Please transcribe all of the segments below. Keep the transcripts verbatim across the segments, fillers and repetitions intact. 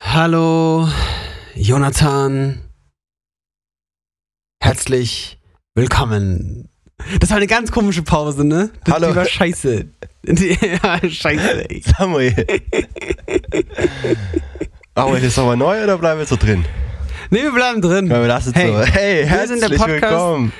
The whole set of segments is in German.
Hallo, Jonathan. Herzlich willkommen. Das war eine ganz komische Pause, ne? Das, Hallo. Die war scheiße. Die, ja, scheiße, ey. Samuel. Aber ist das nochmal neu oder bleiben wir so drin? Nee, wir bleiben drin. Ja, wir lassen hey, so. Hey, wir sind der herzlich Podcast. willkommen.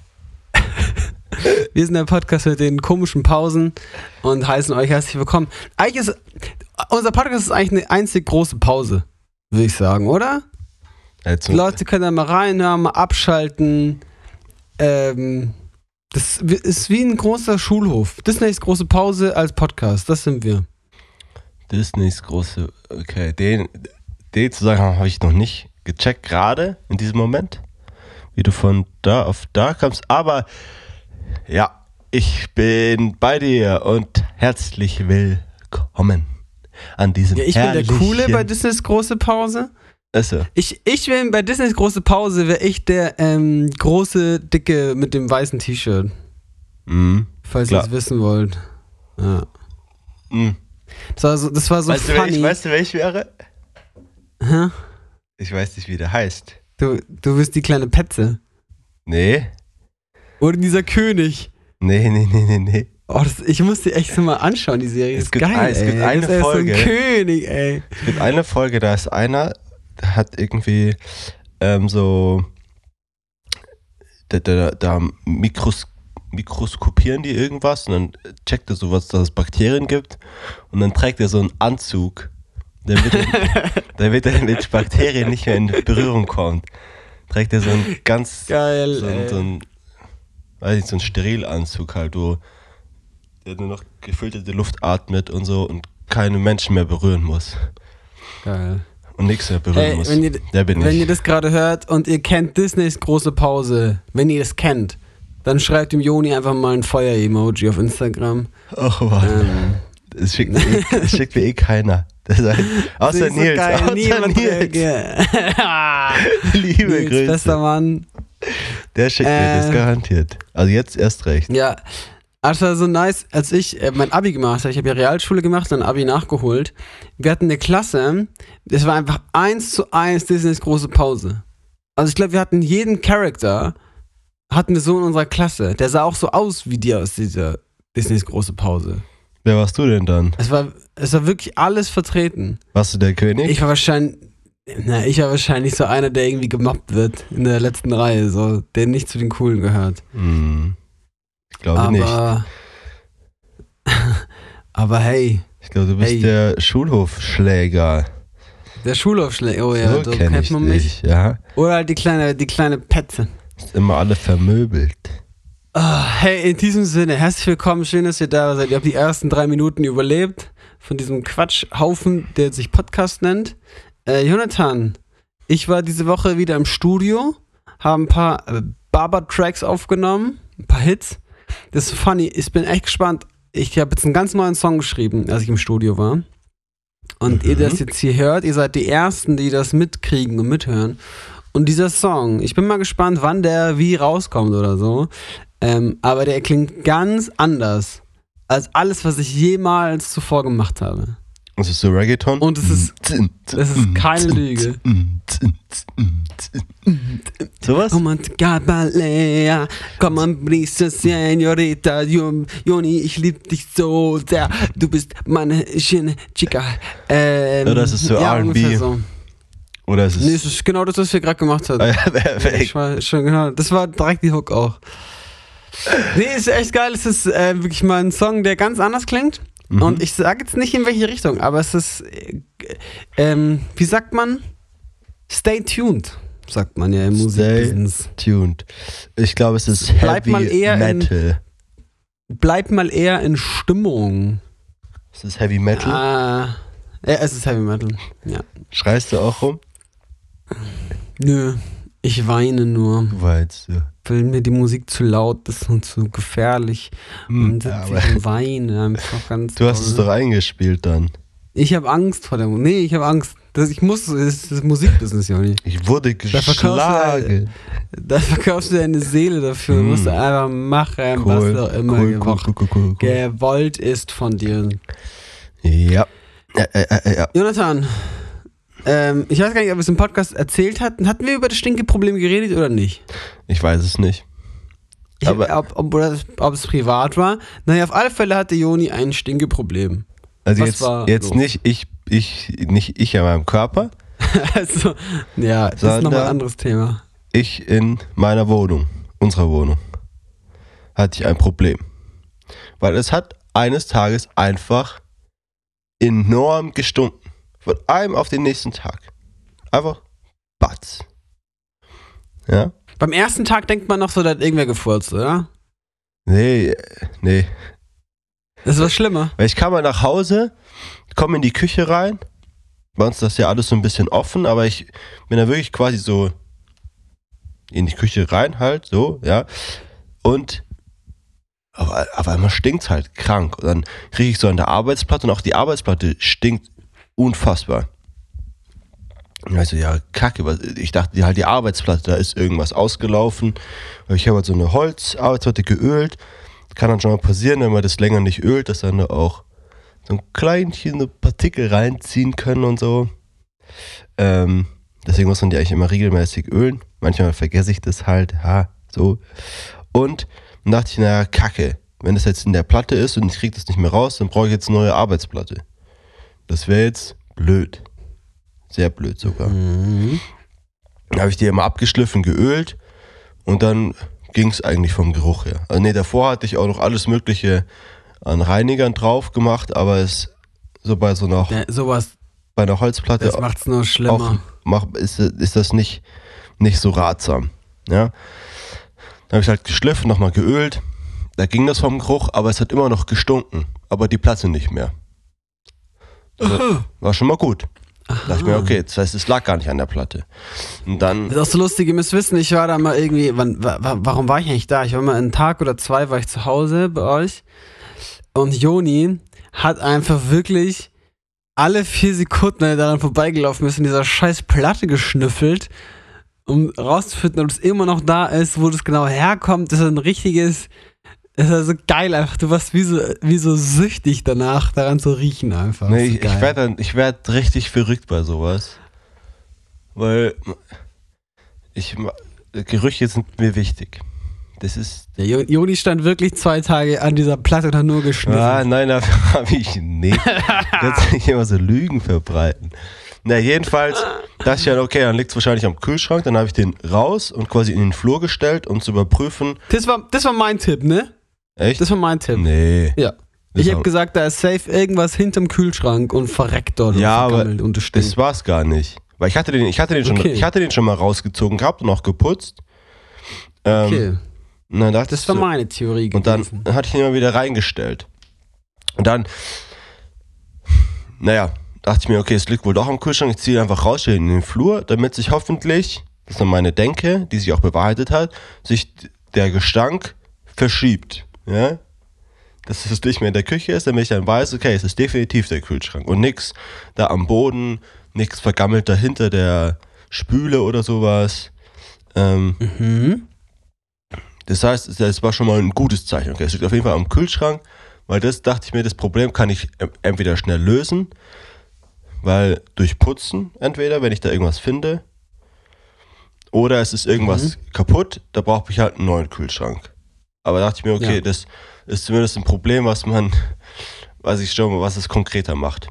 Wir sind der Podcast mit den komischen Pausen und heißen euch herzlich willkommen. Eigentlich ist, unser Podcast ist eigentlich eine einzig große Pause, würde ich sagen, oder? Jetzt Die Leute können da mal reinhören, mal abschalten. Ähm, das ist wie ein großer Schulhof. Disneys große Pause als Podcast, das sind wir. Disneys große, okay, den, den Zusammenhang habe ich noch nicht gecheckt, gerade in diesem Moment, wie du von da auf da kommst, aber ja, ich bin bei dir und herzlich willkommen an diesem Ja, ich bin der herrlichen... Coole bei Disneys große Pause. Also, Ich, ich bin bei Disneys große Pause, wäre ich der ähm, große, dicke mit dem weißen T-Shirt. mhm. Falls Klar. ihr es wissen wollt. Ja. Mhm. Das war so, das war so Weißt du, wer funny. ich, weißt du, wer ich wäre? Hä? Ich weiß nicht, wie der heißt. Du, du bist die kleine Petze. Nee, Oder dieser König. nee, nee, nee, nee, nee. Oh, das, ich muss die echt so mal anschauen, die Serie. Es Ist gibt geil, ein- es ey. gibt eine das ist Folge. so ein König, ey. Es gibt eine Folge, da ist einer, der hat irgendwie ähm, so, da, da, da Mikros, mikroskopieren die irgendwas und dann checkt er sowas, dass es Bakterien gibt und dann trägt er so einen Anzug, damit er, damit er mit Bakterien nicht mehr in Berührung kommt. Trägt er so einen ganz, Geil, so, einen- ey. so einen, weiß nicht, so einen Sterilanzug halt, wo der nur noch gefilterte Luft atmet und so und keine Menschen mehr berühren muss. Geil. Und nichts mehr berühren Ey, muss. wenn ihr, Der bin wenn ich. ihr das gerade hört und ihr kennt Disneys große Pause, wenn ihr das kennt, dann schreibt dem Joni einfach mal ein Feuer-Emoji auf Instagram. Ach Mann. Ähm, Das schickt mir eh, das schickt mir eh keiner. Das heißt, außer das ist so Nils. geil, Außer niemand Nils. reagiert. Liebe Nils, Grüße. bester Mann. Der schickt mir das Äh. garantiert. Also jetzt erst recht. Ja, das war so nice, als ich äh, mein Abi gemacht habe. Ich habe ja Realschule gemacht, dann Abi nachgeholt. Wir hatten eine Klasse, das war einfach eins zu eins Disneys große Pause. Also ich glaube, wir hatten jeden Charakter, hatten wir so in unserer Klasse. Der sah auch so aus wie die aus dieser Disneys große Pause. Wer warst du denn dann? Es war, es war wirklich alles vertreten. Warst du der König? Ich war wahrscheinlich, na, ich war wahrscheinlich so einer, der irgendwie gemobbt wird in der letzten Reihe, so, der nicht zu den Coolen gehört. Hm. Ich glaube aber, nicht. aber hey, Ich glaube, du bist hey. der Schulhofschläger. der Schulaufschläger, oh ja, so so kenn kennt ich man mich. dich, ja. Oder halt die kleine, die kleine Petze. Ist immer alle vermöbelt. Ah, hey, in diesem Sinne, herzlich willkommen, schön, dass ihr da seid. Ihr habt die ersten drei Minuten überlebt von diesem Quatschhaufen, der sich Podcast nennt. Äh, Jonathan, ich war diese Woche wieder im Studio, habe ein paar äh, Barber-Tracks aufgenommen, ein paar Hits. Das ist funny, ich bin echt gespannt. Ich habe jetzt einen ganz neuen Song geschrieben, als ich im Studio war. Und Mhm. ihr, das jetzt hier hört, ihr seid die Ersten, die das mitkriegen und mithören. Und dieser Song, ich bin mal gespannt, wann der wie rauskommt oder so. Ähm, aber der klingt ganz anders als alles, was ich jemals zuvor gemacht habe. Das ist so Reggaeton. Und es ist, das ist keine Lüge. Sowas? Come on, Balea, come on, please, Senorita, Joni, ich lieb dich so sehr, du bist meine schöne Chica. Ähm, Ja, das ist so ja, R and B. ungefähr so. Oder ist es... Nee, das ist genau das, was wir gerade gemacht haben. Ah, ja, perfekt. Ich war schon genau, das war direkt die Hook auch. Nee, ist echt geil. Es ist äh, wirklich mal ein Song, der ganz anders klingt. Mhm. Und ich sage jetzt nicht in welche Richtung, aber es ist, äh, ähm, wie sagt man? Stay tuned, sagt man ja im Musikbusiness. tuned. Ich glaube, es ist Bleib Heavy mal eher in- Metal. Bleib mal eher in Stimmung. Es ist Heavy Metal. Ah, ja, es ist Heavy Metal. Ja. Schreist du auch rum? Nö, ich weine nur, Du weinst, ja. weil mir die Musik zu laut ist und zu gefährlich. Hm, Und ja, sitze aber ich und weine einfach ganz du hast es doll. doch eingespielt dann. Ich habe Angst vor der Musik. Nee, ich habe Angst. Das, ich muss, das ist das Musikbusiness ja nicht. Ich wurde Da verkaufst geschlagen. Da verkaufst du deine Seele dafür. Du Mm. musst einfach machen, Cool, was auch immer cool, cool, gewo- cool, cool, cool, cool. gewollt ist von dir. Ja. Ja, ja, ja, ja. Jonathan, Ähm, ich weiß gar nicht, ob wir es im Podcast erzählt hatten. Hatten wir über das Stinkeproblem geredet oder nicht? Ich weiß es nicht. Ich, Aber ob, ob, oder das, ob es privat war. Naja, auf alle Fälle hatte Joni ein Stinkeproblem. Also Was jetzt, war jetzt los? nicht ich, ich, nicht ich an meinem Körper, Also, ja, das ist Sondern- nochmal ein anderes Thema. ich in meiner Wohnung, unserer Wohnung, hatte ich ein Problem. Weil es hat eines Tages einfach enorm gestunken. Von einem auf den nächsten Tag. Einfach batz. Ja? Beim ersten Tag denkt man noch so, da hat irgendwer gefurzt, oder? Nee, nee. Das ist was schlimmer. Weil ich kam mal nach Hause, komme in die Küche rein. Bei uns ist das ja alles so ein bisschen offen, aber ich bin da wirklich quasi so in die Küche rein halt, so, ja. Und aber, aber immer stinkt's halt krank. Und dann kriege ich so an der Arbeitsplatte und auch die Arbeitsplatte stinkt unfassbar. Und also ja, kacke, was- ich dachte halt die Arbeitsplatte, da ist irgendwas ausgelaufen. Weil ich habe halt so eine Holzarbeitsplatte geölt. Kann dann schon mal passieren, wenn man das länger nicht ölt, dass dann da auch so ein kleinchen Partikel reinziehen können und so. Ähm, deswegen muss man die eigentlich immer regelmäßig ölen. Manchmal vergesse ich das halt, ha, so. Und dann dachte ich, naja, kacke, wenn das jetzt in der Platte ist und ich kriege das nicht mehr raus, dann brauche ich jetzt eine neue Arbeitsplatte. Das wäre jetzt blöd. Sehr blöd sogar. Mhm. Dann habe ich die immer abgeschliffen, geölt und dann ging es eigentlich vom Geruch her. Also nee, davor hatte ich auch noch alles Mögliche an Reinigern drauf gemacht, aber es so bei so einer, Ja, sowas, bei einer Holzplatte das macht's nur auch schlimmer. mach, ist, ist das nicht, nicht so ratsam. Ja? Dann habe ich halt geschliffen, nochmal geölt. Da ging das vom Geruch, aber es hat immer noch gestunken. Aber die Platte nicht mehr. Aha. War schon mal gut. Da dachte ich mir, Aha. okay, das heißt, es lag gar nicht an der Platte. Und dann, Das ist auch so lustig, ihr müsst wissen, ich war da mal irgendwie, wann, wa, wa, warum war ich eigentlich da? Ich war mal einen Tag oder zwei, war ich zu Hause bei euch und Joni hat einfach wirklich alle vier Sekunden, wenn er daran vorbeigelaufen ist, in dieser scheiß Platte geschnüffelt, um rauszufinden, ob es immer noch da ist, wo das genau herkommt. Das ist ein richtiges, das ist also geil einfach. Du warst wie so, wie so süchtig danach, daran zu riechen einfach. nee, Das ist ich, geil. ich werde ich werd richtig verrückt bei sowas. Weil ich, Gerüche sind mir wichtig. Das ist. Der Jo- Joni stand wirklich zwei Tage an dieser Platte und hat nur geschnüffelt. Ah, nein, da habe ich nicht. Jetzt nicht immer so Lügen verbreiten. Na, jedenfalls dachte ich ja, okay, dann liegt es wahrscheinlich am Kühlschrank. Dann habe ich den raus und quasi in den Flur gestellt, um zu überprüfen. Das war, das war mein Tipp, ne? Echt? Das war mein Tipp. Nee. Ja. Das Ich war- habe gesagt, da ist safe irgendwas hinterm Kühlschrank und verreckt dort Ja, und aber vergammelt und das stinkt. Das war's gar nicht. Weil ich hatte den, ich hatte den schon, Okay. ich hatte den schon mal rausgezogen gehabt und auch geputzt. Ähm, Okay, und dann dachte das ich war so, meine Theorie und dann gewesen. hatte ich ihn immer wieder reingestellt. Und dann, naja, dachte ich mir, okay, es liegt wohl doch am Kühlschrank, ich ziehe ihn einfach raus, stelle ihn in den Flur, damit sich hoffentlich, das ist dann meine Denke, die sich auch bewahrheitet hat, sich der Gestank verschiebt. Ja? Dass es nicht mehr in der Küche ist, damit ich dann weiß, okay, es ist definitiv der Kühlschrank. Und nix da am Boden, nix vergammelt dahinter der Spüle oder sowas. Ähm, Mhm. Das heißt, das war schon mal ein gutes Zeichen. Okay, es liegt auf jeden Fall am Kühlschrank, weil das dachte ich mir, das Problem kann ich äh, entweder schnell lösen, weil durch Putzen entweder, wenn ich da irgendwas finde, oder es ist irgendwas kaputt, da brauche ich halt einen neuen Kühlschrank. Aber da dachte ich mir, okay, Ja. das ist zumindest ein Problem, was man, was ich schon, was es konkreter macht.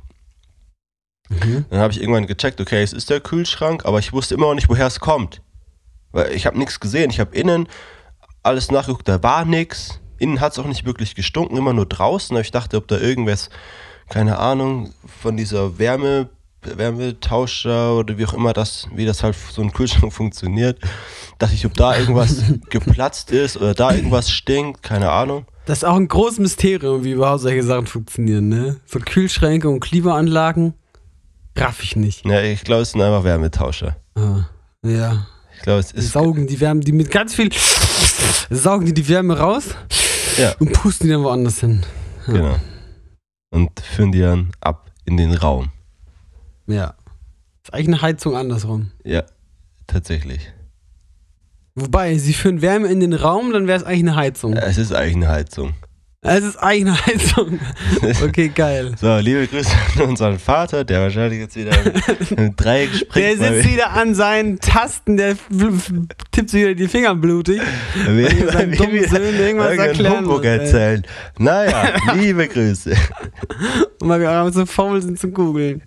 Mhm. Dann habe ich irgendwann gecheckt, okay, es ist der Kühlschrank, aber ich wusste immer noch nicht, woher es kommt. Weil ich habe nichts gesehen. Ich habe innen alles nachgeguckt, da war nichts. Innen hat es auch nicht wirklich gestunken, immer nur draußen. Aber ich dachte, ob da irgendwas, keine Ahnung, von dieser Wärme, Wärmetauscher oder wie auch immer das, wie das halt so ein Kühlschrank funktioniert. Dachte ich, ob da irgendwas geplatzt ist oder da irgendwas stinkt, keine Ahnung. Das ist auch ein großes Mysterium, wie überhaupt solche Sachen funktionieren, ne? So Kühlschränke und Klimaanlagen, raff ich nicht. Ja, ich glaube, es sind einfach Wärmetauscher. Ah, ja. Ich glaube, es Die ist. saugen die Wärme, die mit ganz viel saugen die die Wärme raus Ja, und pusten die dann woanders hin. Ja. genau. Und führen die dann ab in den Raum. Ja. Ist eigentlich eine Heizung andersrum. Ja, tatsächlich. Wobei, sie führen Wärme in den Raum, dann wäre es eigentlich eine Heizung. Es ist eigentlich eine Heizung. Es ist eigene Heizung. Okay, geil. So, liebe Grüße an unseren Vater, der wahrscheinlich jetzt wieder im Dreieck springt. Der sitzt wieder an seinen Tasten, der tippt sich wieder die Finger blutig. Wir Und seinen dummen Söhnen irgendwas erklären Humbug erzählen. Naja, liebe Grüße. Und weil wir auch so faul sind zu googeln.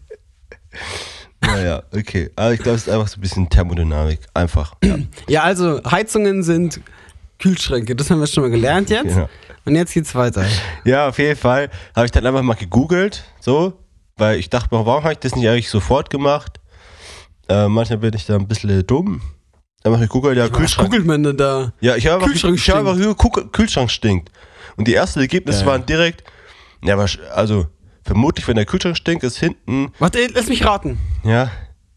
Naja, okay. Aber ich glaube, es ist einfach so ein bisschen Thermodynamik. Einfach. Ja, ja, also Heizungen sind Kühlschränke. Das haben wir schon mal gelernt jetzt. Genau. Und jetzt geht's weiter. Ja, auf jeden Fall habe ich dann einfach mal gegoogelt, so, weil ich dachte mir, warum habe ich das nicht eigentlich sofort gemacht? Äh, manchmal bin ich da ein bisschen dumm. Dann habe ich gegoogelt, ja, Was Kühlschrank. googelt man denn da? Ja, ich habe einfach, Kühlschrank ich habe einfach Kühl- Kühlschrank stinkt. Und die ersten Ergebnisse Geil. waren direkt, ja, wahrsch- also vermutlich, wenn der Kühlschrank stinkt, ist hinten, Warte, lass mich raten. ja,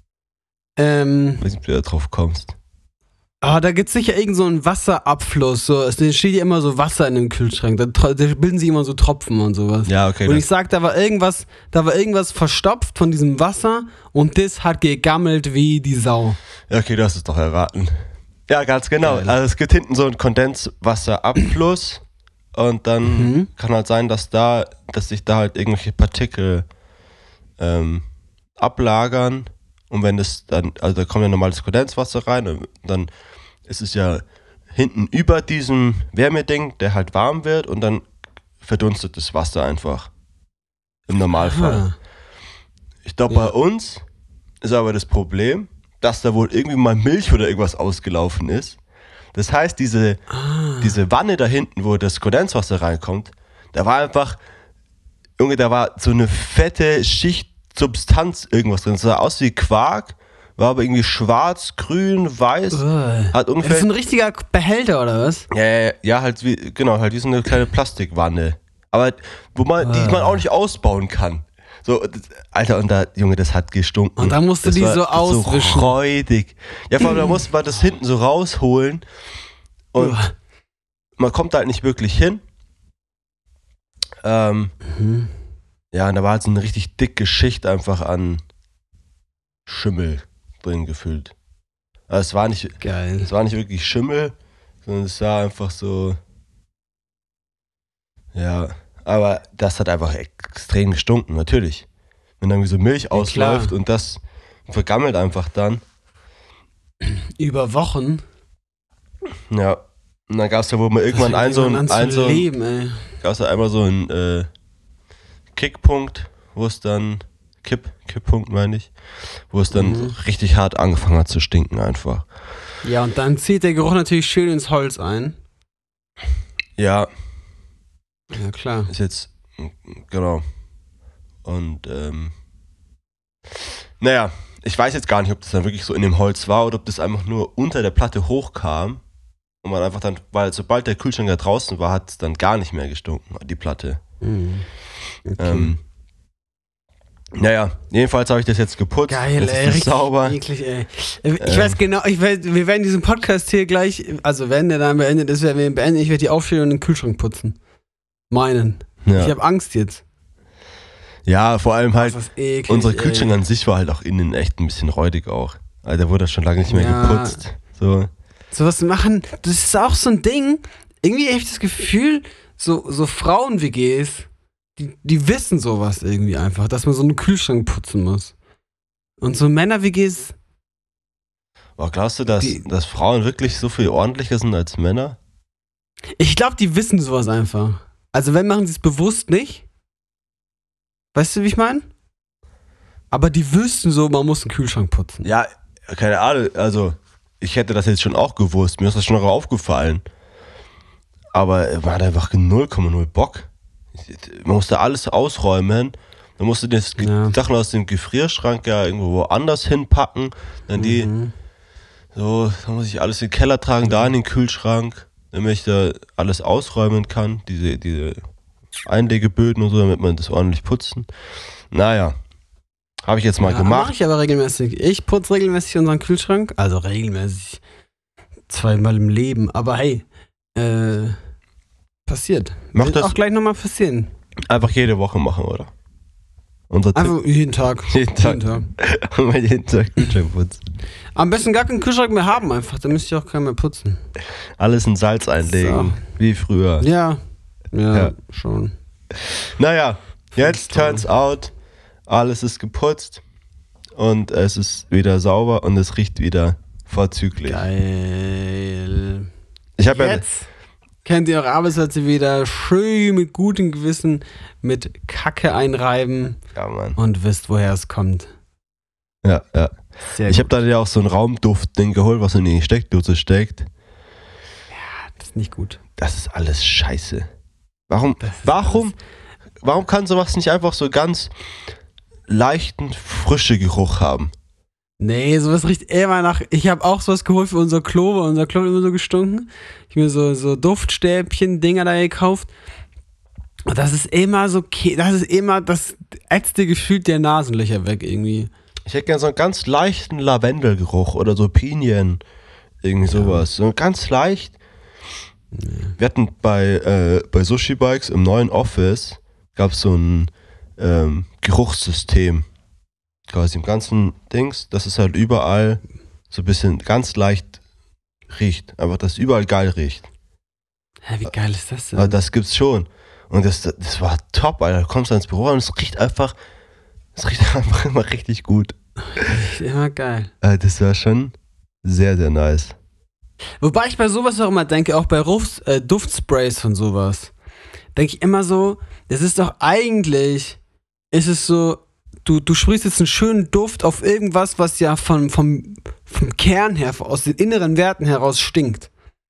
Ähm, weiß nicht, ob du da drauf kommst. ah, da gibt's sicher irgend so einen Wasserabfluss. So, es steht ja immer so Wasser in dem Kühlschrank. Da, tro- da bilden sich immer so Tropfen und sowas. Ja, okay. Und dann- ich sag, da war irgendwas, da war irgendwas verstopft von diesem Wasser und das hat gegammelt wie die Sau. Ja, okay, du hast es doch erraten. Ja, ganz genau. Geil. Also es gibt hinten so einen Kondenswasserabfluss und dann Mhm. kann halt sein, dass da, dass sich da halt irgendwelche Partikel ähm, ablagern und wenn das dann, also da kommt ja normales Kondenswasser rein und dann ist es ja hinten über diesem Wärmeding, der halt warm wird und dann verdunstet das Wasser einfach. Im Normalfall. Ah. Ich glaube, Ja. bei uns ist aber das Problem, dass da wohl irgendwie mal Milch oder irgendwas ausgelaufen ist. Das heißt, diese, Ah. diese Wanne da hinten, wo das Kondenswasser reinkommt, da war einfach, Junge, da war so eine fette Schicht Substanz irgendwas drin. Das sah aus wie Quark, war aber irgendwie schwarz, grün, weiß. Uh. Hat Das ungefähr, ist ein richtiger Behälter, oder was? ja, ja, ja, halt wie, genau, halt wie so eine kleine Plastikwanne. Aber wo man, die Ah. man auch nicht ausbauen kann. So, das, Alter, und da, Junge, das hat gestunken. Und da musst du das die war so auswischen. So räudig. Ja, vor allem, da musste man das hinten so rausholen. Und Uah. man kommt da halt nicht wirklich hin. Ähm, Mhm. ja, und da war halt so eine richtig dicke Schicht einfach an Schimmel drin gefüllt. Also es war nicht, Geil. es war nicht wirklich Schimmel, sondern es war einfach so, ja, aber das hat einfach extrem gestunken, natürlich. Wenn dann wie so Milch ausläuft klar. und das vergammelt einfach dann. Über Wochen. Ja, und dann gab es ja wohl mal irgendwann ein so ein, an ein, zu so ein leben, ey. gab es ja einmal so einen äh, Kickpunkt, wo es dann, Kipp, Kipppunkt meine ich, wo es dann Mhm. richtig hart angefangen hat zu stinken einfach. Ja, und dann zieht der Geruch natürlich schön ins Holz ein. Ja, Ja, klar. ist jetzt, genau. Und, ähm, naja, ich weiß jetzt gar nicht, ob das dann wirklich so in dem Holz war oder ob das einfach nur unter der Platte hochkam und man einfach dann, weil sobald der Kühlschrank da draußen war, hat es dann gar nicht mehr gestunken, die Platte. Mhm. Okay. Ähm, naja, jedenfalls habe ich das jetzt geputzt. Geil, jetzt ey, ist es richtig sauber. eklig, ey. Ich Ähm. weiß genau, ich weiß, wir werden diesen Podcast hier gleich, also wenn der dann beendet ist, werden wir ihn beenden, ich werde die aufstellen und den Kühlschrank putzen. Meinen. Ich Ja. habe Angst jetzt. ja, vor allem halt, Das ist eklig, unser ey. Kühlschrank an sich war halt auch innen echt ein bisschen räudig auch. Also der wurde schon lange nicht mehr Ja. geputzt. So. Sowas machen, das ist auch so ein Ding, irgendwie habe ich das Gefühl, so, so Frauen-W Gs, die, die wissen sowas irgendwie einfach, dass man so einen Kühlschrank putzen muss. Und so Männer-W Gs, Aber glaubst du, dass, Die- dass Frauen wirklich so viel ordentlicher sind als Männer? ich glaube, die wissen sowas einfach. Also wenn, machen sie es bewusst nicht. Weißt du, wie ich meine? Aber die wüssten so, man muss einen Kühlschrank putzen. Ja, keine Ahnung. Also, ich hätte das jetzt schon auch gewusst. Mir ist das schon auch aufgefallen. Aber man hat einfach null Komma null Bock. Man musste alles ausräumen. Man musste die Ja. Sachen aus dem Gefrierschrank ja irgendwo woanders hinpacken. Dann die, Mhm. so, dann muss ich alles in den Keller tragen, da in den Kühlschrank, damit ich da alles ausräumen kann. Diese, diese Einlegeböden und so, damit man das ordentlich putzen. Naja, habe ich jetzt mal Ja, gemacht. mache ich aber regelmäßig. Ich putze regelmäßig unseren Kühlschrank. Also regelmäßig. Zweimal im Leben. Aber hey, äh, passiert. Mach Wird das- auch gleich nochmal passieren. Einfach jede Woche machen, oder? Unser Tipp. Einfach jeden Tag. Jeden Tag. Mal jeden Tag Kühlschrank putzen. Am besten gar keinen Kühlschrank mehr haben einfach. Dann müsst ihr auch keinen mehr putzen. Alles in Salz einlegen, wie früher. Ja. Ja, Ja. schon. Naja, jetzt toll. turns out, alles ist geputzt und es ist wieder sauber und es riecht wieder vorzüglich. Geil. Ich habe ja, Jetzt könnt ihr eure Arbeitsplätze wieder schön mit gutem Gewissen mit Kacke einreiben ja, Mann. und wisst, woher es kommt. Ja, ja. Sehr Ich gut. habe da ja auch so ein Raumduft-Ding geholt, was in die Steckdose steckt. Das ist nicht gut. Das ist alles scheiße. Warum, Das ist warum, warum kann sowas nicht einfach so ganz leichten, frische Geruch haben? Nee, sowas riecht immer nach. Ich habe auch sowas geholt für unser Klo, weil unser Klo hat immer so gestunken. Ich habe mir so, so Duftstäbchen-Dinger da gekauft. Und das ist immer so, ke- das ist immer, das ätzt dir gefühlt der Nasenlöcher weg irgendwie. Ich hätte gerne so einen ganz leichten Lavendelgeruch oder so Pinien, irgendwie sowas. So ganz leicht. Wir hatten bei, äh, bei Sushi Bikes im neuen Office gab es so ein ähm, Geruchssystem. Quasi im ganzen Dings, dass es halt überall so ein bisschen ganz leicht riecht. Einfach, dass es überall geil riecht. Hä, wie geil ist das denn? Aber das gibt's schon. Und das, das war top, Alter. Du kommst ins Büro und es riecht einfach, es riecht einfach immer richtig gut. Riecht immer geil. Äh, Das war schon sehr, sehr nice. Wobei ich bei sowas auch immer denke, auch bei Rufs, äh, Duftsprays von sowas, denke ich immer so, das ist doch eigentlich, ist es so, du, du sprichst jetzt einen schönen Duft auf irgendwas, was ja vom, vom, vom Kern her, aus den inneren Werten heraus stinkt.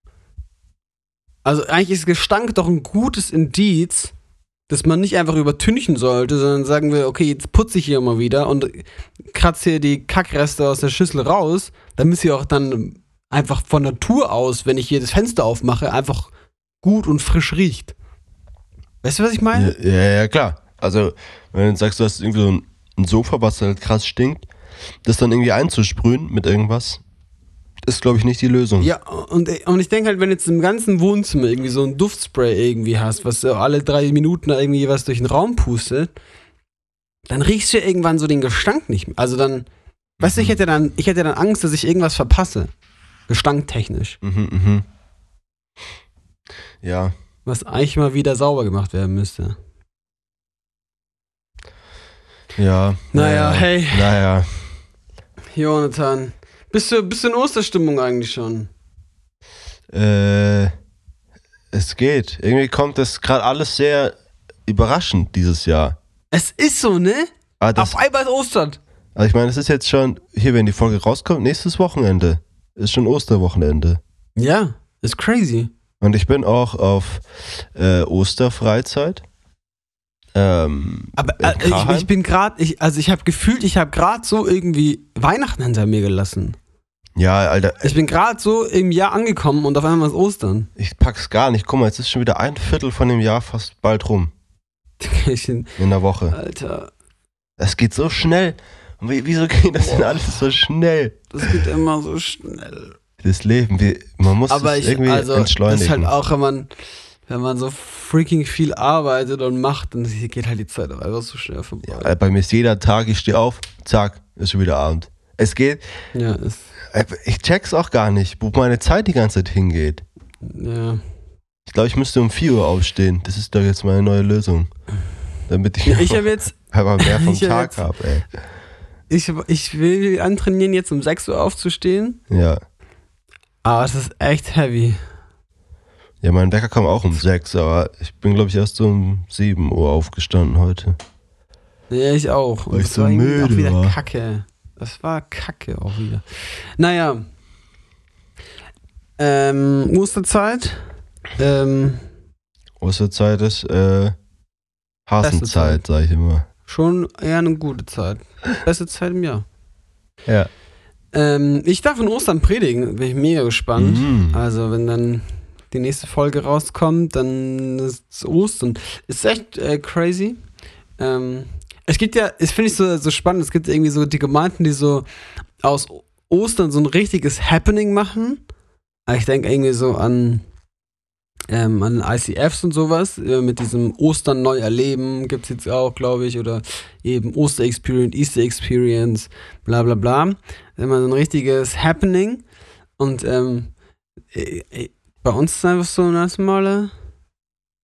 Also eigentlich ist Gestank doch ein gutes Indiz, dass man nicht einfach übertünchen sollte, sondern sagen wir, okay, jetzt putze ich hier mal wieder und kratze hier die Kackreste aus der Schüssel raus, damit sie auch dann einfach von Natur aus, wenn ich hier das Fenster aufmache, einfach gut und frisch riecht. Weißt du, was ich meine? Ja, ja, ja, klar. Also, wenn du sagst, du hast irgendwie so ein, ein Sofa, was halt krass stinkt, das dann irgendwie einzusprühen mit irgendwas, ist, glaube ich, nicht die Lösung. Ja, und, und ich denke halt, wenn du jetzt im ganzen Wohnzimmer irgendwie so ein Duftspray irgendwie hast, was so alle drei Minuten da irgendwie was durch den Raum pustet, dann riechst du ja irgendwann so den Gestank nicht mehr. Also dann, weißt du, ich hätte dann, ich hätte dann Angst, dass ich irgendwas verpasse. Gestanktechnisch. Mhm, mhm. Ja. Was eigentlich mal wieder sauber gemacht werden müsste. Ja. Naja, hey. Naja. Jonathan, bist du, bist du in Osterstimmung eigentlich schon? Äh, es geht. Irgendwie kommt das gerade alles sehr überraschend dieses Jahr. Es ist so, ne? Aber das, Auf einmal ist Ostern. also ich meine, es ist jetzt schon, hier, wenn die Folge rauskommt, nächstes Wochenende. Ist schon Osterwochenende. Ja, ist crazy. Und ich bin auch auf äh, Osterfreizeit. Ähm, Aber in äh, ich, Kraheim. ich bin gerade, ich, also ich habe gefühlt, ich habe gerade so irgendwie Weihnachten hinter mir gelassen. Ja, Alter, Ich bin gerade so im Jahr angekommen und auf einmal ist Ostern. ich pack's gar nicht. Guck mal, jetzt ist schon wieder ein Viertel von dem Jahr fast bald rum. Ich bin, In der Woche. Alter, Das geht so schnell. Und wie, wieso geht das denn Boah. alles so schnell? das geht immer so schnell. Das Leben, wie, man muss Aber es ich, irgendwie also, das entschleunigen. ist halt auch, wenn man, wenn man so freaking viel arbeitet und macht, dann geht halt die Zeit auch einfach so schnell vorbei. Äh, Bei mir ist jeder Tag, ich stehe auf, zack, ist schon wieder Abend. Es geht, Ja, ist, äh, ich check's auch gar nicht, wo meine Zeit die ganze Zeit hingeht. ja. Ich glaube, ich müsste um vier Uhr aufstehen. Das ist doch jetzt meine neue Lösung. Damit ich, Ja, ich habe jetzt, einfach mehr vom ich hab Tag jetzt- habe, ey. ich, ich will antrainieren, jetzt um sechs Uhr aufzustehen, Ja. aber es ist echt heavy. Ja, mein Wecker kam auch um sechs, aber ich bin, glaube ich, erst so um sieben Uhr aufgestanden heute. Ja, ich auch. Und Weil ich das so war irgendwie auch müde wieder war. Kacke. Das war Kacke auch wieder. Naja. Ähm, Osterzeit. Ähm, Osterzeit ist äh, Hasenzeit, sag ich immer. schon eher eine gute Zeit. Beste Zeit im Jahr. Ja. Ähm, ich darf in Ostern predigen. Bin ich mega gespannt. Mhm. Also, wenn dann die nächste Folge rauskommt, dann ist es Ostern. Ist echt äh, crazy. Ähm, es gibt ja, das finde ich so, so spannend, es gibt irgendwie so die Gemeinden, die so aus Ostern so ein richtiges Happening machen. Ich denke irgendwie so an, ähm, an I C Fs und sowas, äh, mit diesem Ostern neu erleben, gibt es jetzt auch, glaube ich, oder eben Oster Experience, Easter Experience, bla bla bla. Immer so ein richtiges Happening. Und ähm, äh, äh, bei uns ist es einfach so ein ganz normaler,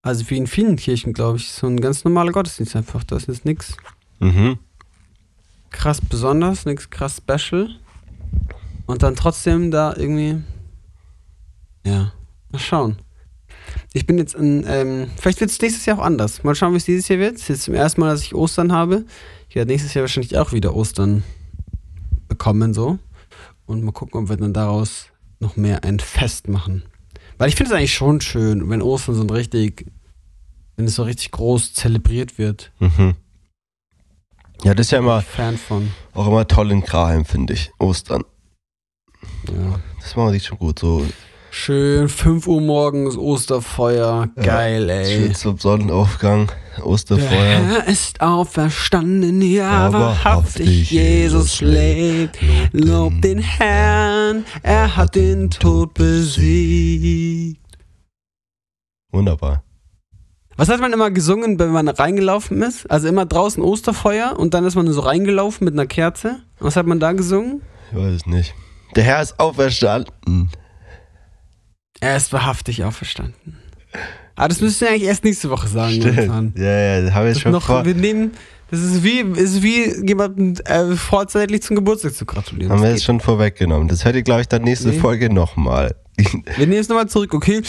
also wie in vielen Kirchen, glaube ich, so ein ganz normaler Gottesdienst einfach. Das ist nichts Mhm. krass besonders, nichts krass special. Und dann trotzdem da irgendwie, ja, mal schauen. Ich bin jetzt in, ähm, vielleicht wird es nächstes Jahr auch anders. Mal schauen, wie es dieses Jahr wird. Es ist jetzt zum ersten Mal, dass ich Ostern habe. Ich werde nächstes Jahr wahrscheinlich auch wieder Ostern bekommen, so. Und mal gucken, ob wir dann daraus noch mehr ein Fest machen. Weil ich finde es eigentlich schon schön, wenn Ostern so ein richtig, wenn es so richtig groß zelebriert wird. Mhm. Ja, das ist ja immer, Fan von. auch immer toll in Graheim, finde ich. Ostern. Ja. Das machen wir schon gut. So Schön, fünf Uhr morgens, Osterfeuer, geil, ja, ey. schön zum Sonnenaufgang, Der Osterfeuer. Herr ist auferstanden, ja, Ja, wahrhaftig, wahrhaftig, Jesus Jesus lebt. Lob den Herrn, er hat den Tod besiegt. Wunderbar. Was hat man immer gesungen, wenn man reingelaufen ist? Also immer draußen Osterfeuer und dann ist man so reingelaufen mit einer Kerze. Was hat man da gesungen? Ich weiß es nicht. Der Herr ist auferstanden. Er ist wahrhaftig auferstanden. Aber das müssten wir eigentlich erst nächste Woche sagen. Jonathan. Stimmt. Ja, ja, das habe ich Das schon noch, vor. wir nehmen, das ist wie, ist wie jemanden äh, vorzeitig zum Geburtstag zu gratulieren. Haben Das wir geht. jetzt schon vorweggenommen. Das hört ihr, glaube ich, dann nächste Nee. Folge nochmal. Wir nehmen es nochmal zurück, okay?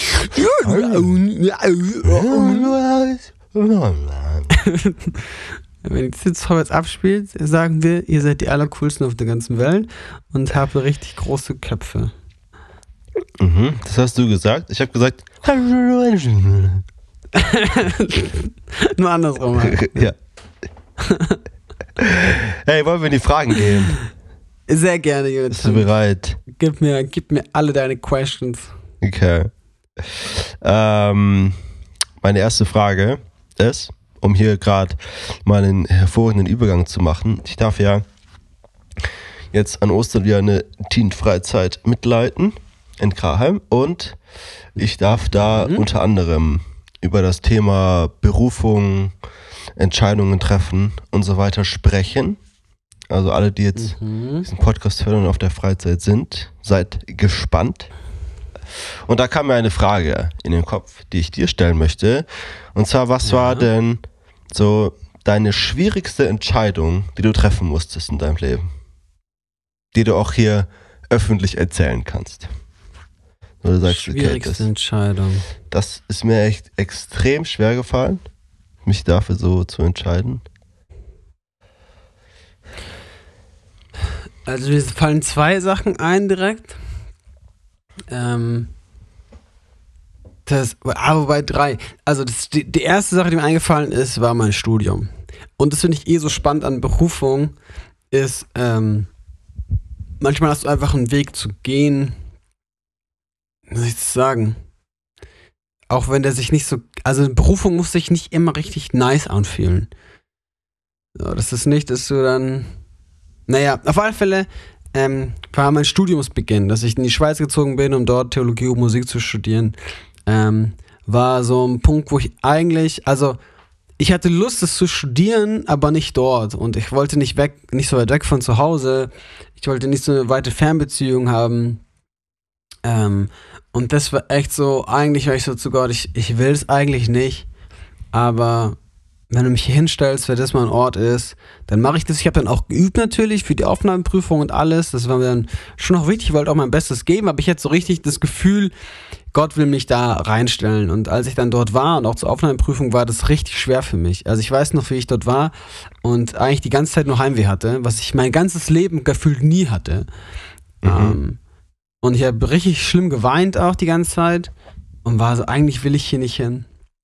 Wenn die jetzt vorwärts abspielt, sagen wir, ihr seid die allercoolsten auf der ganzen Welt und habt richtig große Köpfe. Mhm, das hast du gesagt. Ich habe gesagt. Nur andersrum. Halt. Ja. Hey, wollen wir in die Fragen gehen? Sehr gerne, Bist du Jonathan. bereit? Gib mir, gib mir alle deine Questions. Okay. Ähm, meine erste Frage ist, um hier gerade mal einen hervorragenden Übergang zu machen. Ich darf ja jetzt an Ostern wieder eine Teen-Freizeit mitleiten in Graheim und ich darf da Mhm. unter anderem über das Thema Berufung, Entscheidungen treffen und so weiter sprechen. Also alle, die jetzt Mhm. diesen Podcast hören und auf der Freizeit sind, seid gespannt. Und da kam mir eine Frage in den Kopf, die ich dir stellen möchte. Und zwar, was Ja. war denn so deine schwierigste Entscheidung, die du treffen musstest in deinem Leben? Die du auch hier öffentlich erzählen kannst. Wo du sagst, okay, Schwierigste das, Entscheidung. das ist mir echt extrem schwer gefallen, mich dafür so zu entscheiden. Also mir fallen zwei Sachen ein direkt. Ähm, das, ah, wobei drei. Also das, die, die erste Sache, die mir eingefallen ist, war mein Studium. Und das finde ich eh so spannend an Berufung, ist, ähm, manchmal hast du einfach einen Weg zu gehen, wie soll ich das sagen? Auch wenn der sich nicht so, also Berufung muss sich nicht immer richtig nice anfühlen. So, das ist nicht, dass du dann, naja, auf alle Fälle ähm, war mein Studiumsbeginn, dass ich in die Schweiz gezogen bin, um dort Theologie und Musik zu studieren, ähm, war so ein Punkt, wo ich eigentlich, also ich hatte Lust, es zu studieren, aber nicht dort. Und ich wollte nicht weg, nicht so weit weg von zu Hause. Ich wollte nicht so eine weite Fernbeziehung haben. Ähm, und das war echt so, eigentlich war ich so zu Gott, ich, ich will es eigentlich nicht, aber wenn du mich hier hinstellst, wer das mal ein Ort ist, dann mache ich das. Ich habe dann auch geübt natürlich für die Aufnahmeprüfung und alles. Das war mir dann schon noch wichtig, ich wollte auch mein Bestes geben, aber ich hatte so richtig das Gefühl, Gott will mich da reinstellen. Und als ich dann dort war und auch zur Aufnahmeprüfung, war das richtig schwer für mich. Also ich weiß noch, wie ich dort war und eigentlich die ganze Zeit nur Heimweh hatte, was ich mein ganzes Leben gefühlt nie hatte. Mhm. Ähm, und ich habe richtig schlimm geweint auch die ganze Zeit und war so, eigentlich will ich hier nicht hin.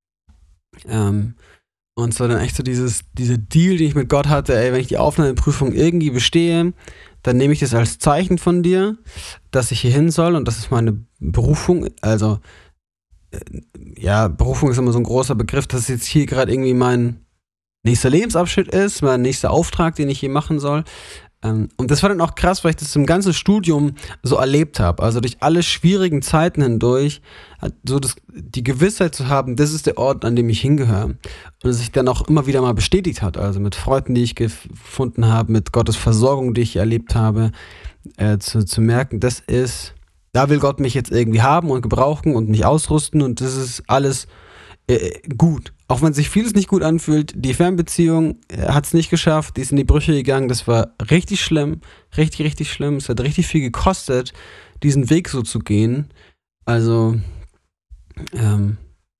Ähm, und so dann echt so dieses, dieser Deal, den ich mit Gott hatte, ey, wenn ich die Aufnahmeprüfung irgendwie bestehe, dann nehme ich das als Zeichen von dir, dass ich hier hin soll und das ist meine Berufung. Also, äh, ja, Berufung ist immer so ein großer Begriff, dass jetzt hier gerade irgendwie mein nächster Lebensabschnitt ist, mein nächster Auftrag, den ich hier machen soll. Ähm, und das war dann auch krass, weil ich das im ganzen Studium so erlebt habe. Also durch alle schwierigen Zeiten hindurch, hat so das, die Gewissheit zu haben, das ist der Ort, an dem ich hingehöre. Und es sich dann auch immer wieder mal bestätigt hat. Also mit Freunden, die ich gefunden habe, mit Gottes Versorgung, die ich erlebt habe, äh, zu, zu merken, das ist, da will Gott mich jetzt irgendwie haben und gebrauchen und mich ausrüsten und das ist alles äh, gut. Auch wenn sich vieles nicht gut anfühlt, die Fernbeziehung äh, hat es nicht geschafft, die ist in die Brüche gegangen, das war richtig schlimm, richtig, richtig schlimm. Es hat richtig viel gekostet, diesen Weg so zu gehen. Also, ähm,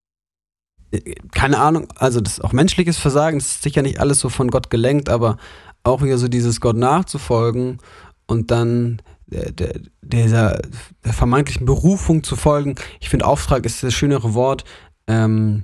keine Ahnung, also das ist auch menschliches Versagen, das ist sicher nicht alles so von Gott gelenkt, aber auch wieder so dieses Gott nachzufolgen und dann der, der, dieser der vermeintlichen Berufung zu folgen. Ich finde, Auftrag ist das schönere Wort. Ähm,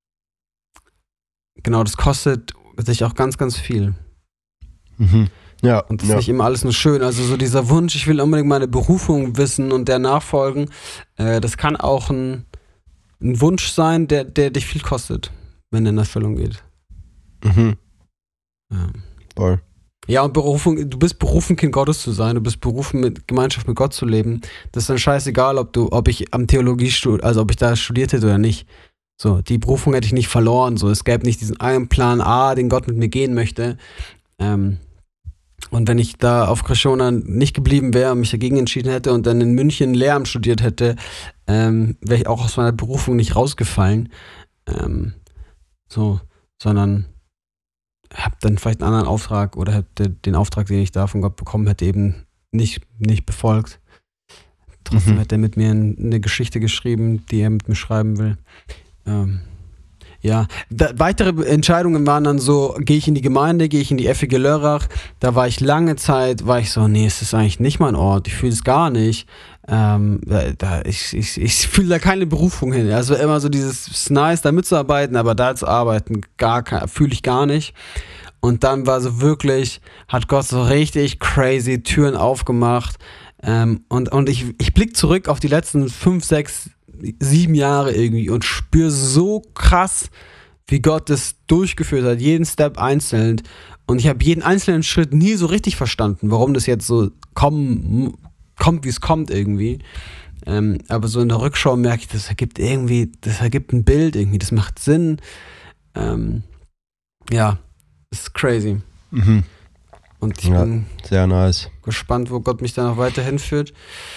genau, das kostet sich auch ganz, ganz viel. Mhm. Ja. Und das ja. ist nicht immer alles nur schön. Also so dieser Wunsch, ich will unbedingt meine Berufung wissen und der nachfolgen, äh, das kann auch ein, ein Wunsch sein, der, der dich viel kostet, wenn er in Erfüllung geht. Mhm. Ja. Voll. Ja, und Berufung, du bist berufen, Kind Gottes zu sein, du bist berufen, mit Gemeinschaft mit Gott zu leben. Das ist dann scheißegal, ob du, ob ich am Theologie stud- also ob ich da studiert hätte oder nicht. So, die Berufung hätte ich nicht verloren. So, es gäbe nicht diesen einen Plan A, den Gott mit mir gehen möchte. Ähm, und wenn ich da auf Krishona nicht geblieben wäre und mich dagegen entschieden hätte und dann in München Lehramt studiert hätte, ähm, wäre ich auch aus meiner Berufung nicht rausgefallen. Ähm, so, sondern hab dann vielleicht einen anderen Auftrag oder hätte den Auftrag, den ich da von Gott bekommen hätte, eben nicht, nicht befolgt. Trotzdem Mhm. hat er mit mir eine Geschichte geschrieben, die er mit mir schreiben will. Ähm, ja, da, weitere Entscheidungen waren dann so, gehe ich in die Gemeinde, gehe ich in die F E G Lörrach. Da war ich lange Zeit, war ich so, nee, es ist eigentlich nicht mein Ort, ich fühle es gar nicht. Ähm, da, ich ich, ich fühle da keine Berufung hin. Also immer so dieses, es ist nice, da mitzuarbeiten, aber da zu arbeiten, gar fühle ich gar nicht. Und dann war so wirklich, hat Gott so richtig crazy Türen aufgemacht. Ähm, und und ich, ich blicke zurück auf die letzten fünf, sechs, sieben Jahre irgendwie und spüre so krass, wie Gott das durchgeführt hat, jeden Step einzeln. Und ich habe jeden einzelnen Schritt nie so richtig verstanden, warum das jetzt so kommen, kommt, wie es kommt irgendwie. Ähm, aber so in der Rückschau merke ich, das ergibt irgendwie, das ergibt ein Bild irgendwie, das macht Sinn. Ähm, ja, das ist crazy. Mhm. Und ich Ja, bin sehr nice. gespannt, wo Gott mich da noch weiterhin führt.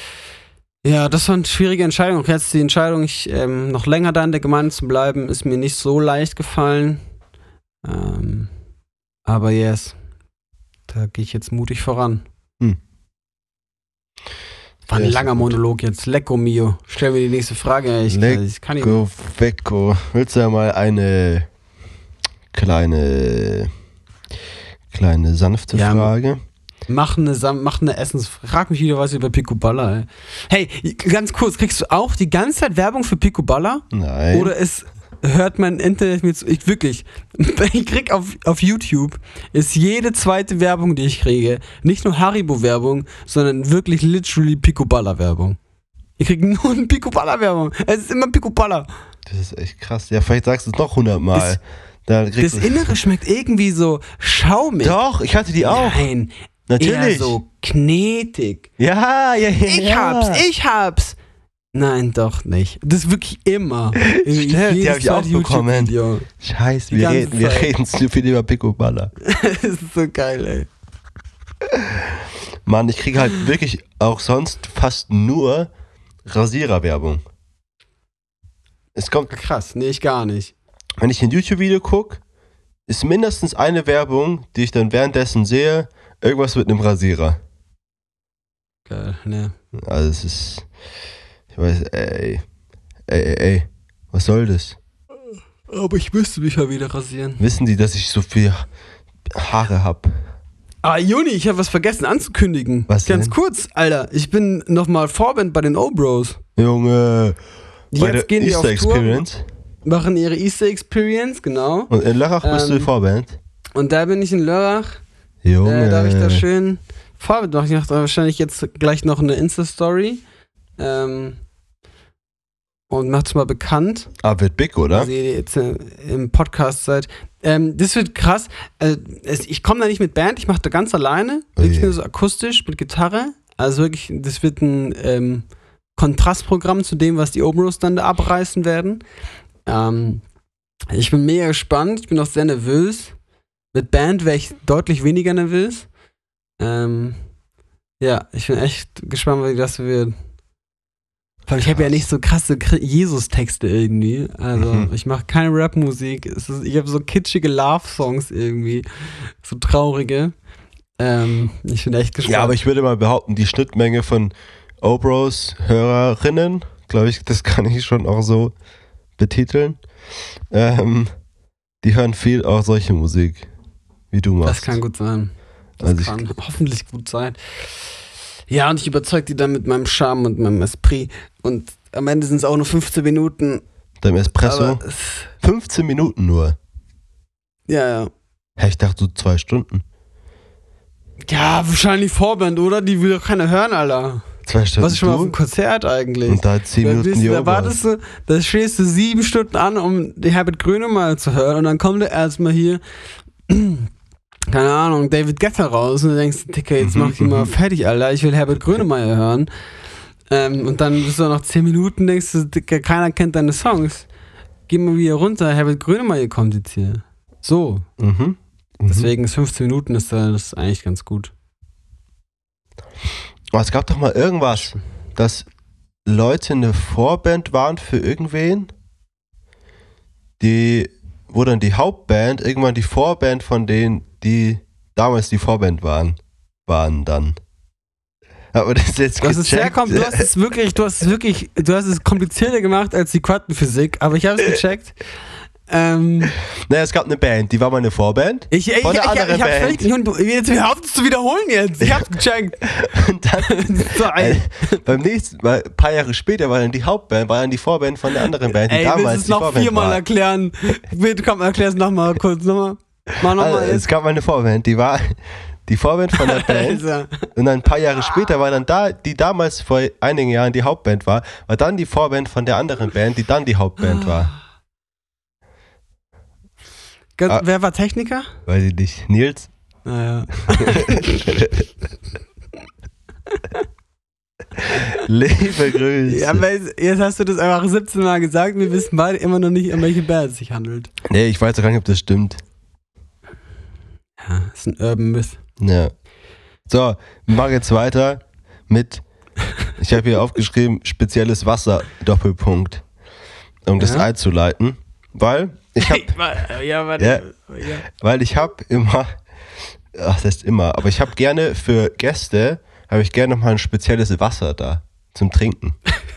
Ja, das war eine schwierige Entscheidung. Auch jetzt die Entscheidung, ich, ähm, noch länger da in der Gemeinde zu bleiben, ist mir nicht so leicht gefallen. Ähm, aber yes, da gehe ich jetzt mutig voran. Hm. War ein Sehr, langer sehr gut. Monolog jetzt. Lecco mio. Stell mir die nächste Frage. Ich, ich kann nicht mehr. Go, Wecko. Willst du ja mal eine kleine, kleine sanfte Ja, Frage? Mach eine, Sam- mach eine Essens... Frag mich wieder was über Picoballa, ey. Hey, ganz kurz, kriegst du auch die ganze Zeit Werbung für Picoballa? Nein. Oder es hört mein Internet mir zu... Ich wirklich, ich krieg auf, auf YouTube, ist jede zweite Werbung, die ich kriege, nicht nur Haribo-Werbung, sondern wirklich literally Picoballa-Werbung. Ich krieg nur eine Picoballa-Werbung. Es ist immer Picoballa. Das ist echt krass. Ja, vielleicht sagst du es noch hundertmal. Das- Dann kriegst Das du- Innere schmeckt irgendwie so schaumig. Doch, ich hatte die auch. Nein, Natürlich. eher so knetig. Ja, ja, ja. Ich ja. hab's, ich hab's. Nein, doch nicht. Das ist wirklich immer. Stimmt, die hab ich auch bekommen. YouTube-Video. Scheiße, Die wir ganze reden, wir Zeit. reden zu viel über Picoballa. Das ist so geil, ey. Mann, ich kriege halt wirklich auch sonst fast nur Rasiererwerbung. Es kommt, Krass, nee, ich gar nicht. wenn ich ein YouTube-Video gucke, ist mindestens eine Werbung, die ich dann währenddessen sehe, irgendwas mit einem Rasierer. Geil, ne. Also es ist, ich weiß, ey, ey, ey, ey, was soll das? Aber ich müsste mich mal wieder rasieren. Wissen die, dass ich so viel Haare hab? Ah, Juni, ich habe was vergessen anzukündigen. Was Ganz denn? kurz, Alter. Ich bin nochmal Vorband bei den O-Bros. Junge, bei Jetzt der gehen die auf Easter Tour, Experience. machen ihre Easter Experience, genau. Und in Lörrach bist Ähm, du Vorband? Und da bin ich in Lörrach. Junge. Äh, darf ich da schön Vorbild machen? Ich mache da wahrscheinlich jetzt gleich noch eine Insta-Story. Ähm, und macht's mal bekannt. Ah, wird big, oder? Also ihr jetzt äh, im Podcast seid. Ähm, das wird krass. Äh, es, ich komme da nicht mit Band, ich mache da ganz alleine. Oh Wirklich je. nur so akustisch mit Gitarre. Also wirklich, das wird ein ähm, Kontrastprogramm zu dem, was die Oberos dann da abreißen werden. Ähm, ich bin mega gespannt. Ich bin auch sehr nervös. Mit Band wäre ich deutlich weniger nervös. Ähm, ja, ich bin echt gespannt, wie das wird. Weil ich habe ja nicht so krasse Kri- Jesus-Texte irgendwie. Also Mhm. ich mache keine Rap-Musik. Es ist, ich habe so kitschige Love-Songs irgendwie. So traurige. Ähm, ich bin echt gespannt. Ja, aber ich würde mal behaupten, die Schnittmenge von Obros Hörerinnen, glaube ich, das kann ich schon auch so betiteln. Ähm, die hören viel auch solche Musik, wie du machst. Das kann gut sein. Das Also ich- kann hoffentlich gut sein. Ja, und ich überzeug die dann mit meinem Charme und meinem Esprit. Und am Ende sind es auch nur fünfzehn Minuten. Deinem Espresso. Aber es, fünfzehn Minuten nur. ja, ja. Hä, ich dachte so zwei Stunden. Ja, wahrscheinlich Vorband, oder? Die will doch keiner hören, Alter. Zwei Stunden. Was ist schon mal auf du? einem Konzert eigentlich? Und da zehn Da, Minuten bist, da Yoga. wartest du, da stehst du sieben Stunden an, um die Herbert Grönemeyer zu hören und dann kommt er erstmal hier, keine Ahnung, David Guetta raus und du denkst, Dicker, jetzt Mhm, mach ich mal mhm. fertig, Alter, ich will Herbert Grönemeyer hören. Ähm, und dann bist du nach zehn Minuten, denkst du, Dicker, keiner kennt deine Songs. Geh mal wieder runter, Herbert Grönemeyer kommt jetzt hier. So, Mhm. Mhm. deswegen ist fünfzehn Minuten ist das ist eigentlich ganz gut. Aber es gab doch mal irgendwas, dass Leute eine Vorband waren für irgendwen, die, wo dann die Hauptband irgendwann die Vorband von denen, die damals die Vorband waren, waren dann. Aber das ist jetzt Du hast es sehr gecheckt. kom- du hast es wirklich, du hast es wirklich, du hast es komplizierter gemacht als die Quantenphysik, aber ich habe es gecheckt. Ähm, Naja, es gab eine Band, die war meine Vorband. ich ich, ich, Von ich, der ich, anderen ich hab's Band. völlig, und du, jetzt hör auf das zu wiederholen jetzt. Ich hab's gecheckt. Und dann so, ey, äh, beim nächsten Mal, ein paar Jahre später, war dann die Hauptband, war dann die Vorband von der anderen Band, die ey willst du damals es die noch Vorband viermal war. erklären? Bitte komm, erklär's nochmal kurz, nochmal. Mach nochmal Also, es jetzt. gab mal eine Vorband, die war die Vorband von der Band. Alter. Und dann ein paar Jahre später war dann da, die damals vor einigen Jahren die Hauptband war, war dann die Vorband von der anderen Band, die dann die Hauptband war. Ganz, Ah. Wer war Techniker? Weiß ich nicht. Nils? Naja. Liebe Grüße. Ja, aber jetzt hast du das einfach siebzehn Mal gesagt, wir wissen beide immer noch nicht, um welche Band es sich handelt. Nee, ich weiß auch gar nicht, ob das stimmt. Ja, ist ein Urban Myth. Ja. So, wir machen jetzt weiter mit, ich habe hier aufgeschrieben, spezielles Wasser, Doppelpunkt, um das Ja. einzuleiten, weil ich habe, ja, warte. Ja. Ja. weil ich habe immer, ach, das ist immer, aber ich habe gerne für Gäste, habe ich gerne mal ein spezielles Wasser da zum Trinken.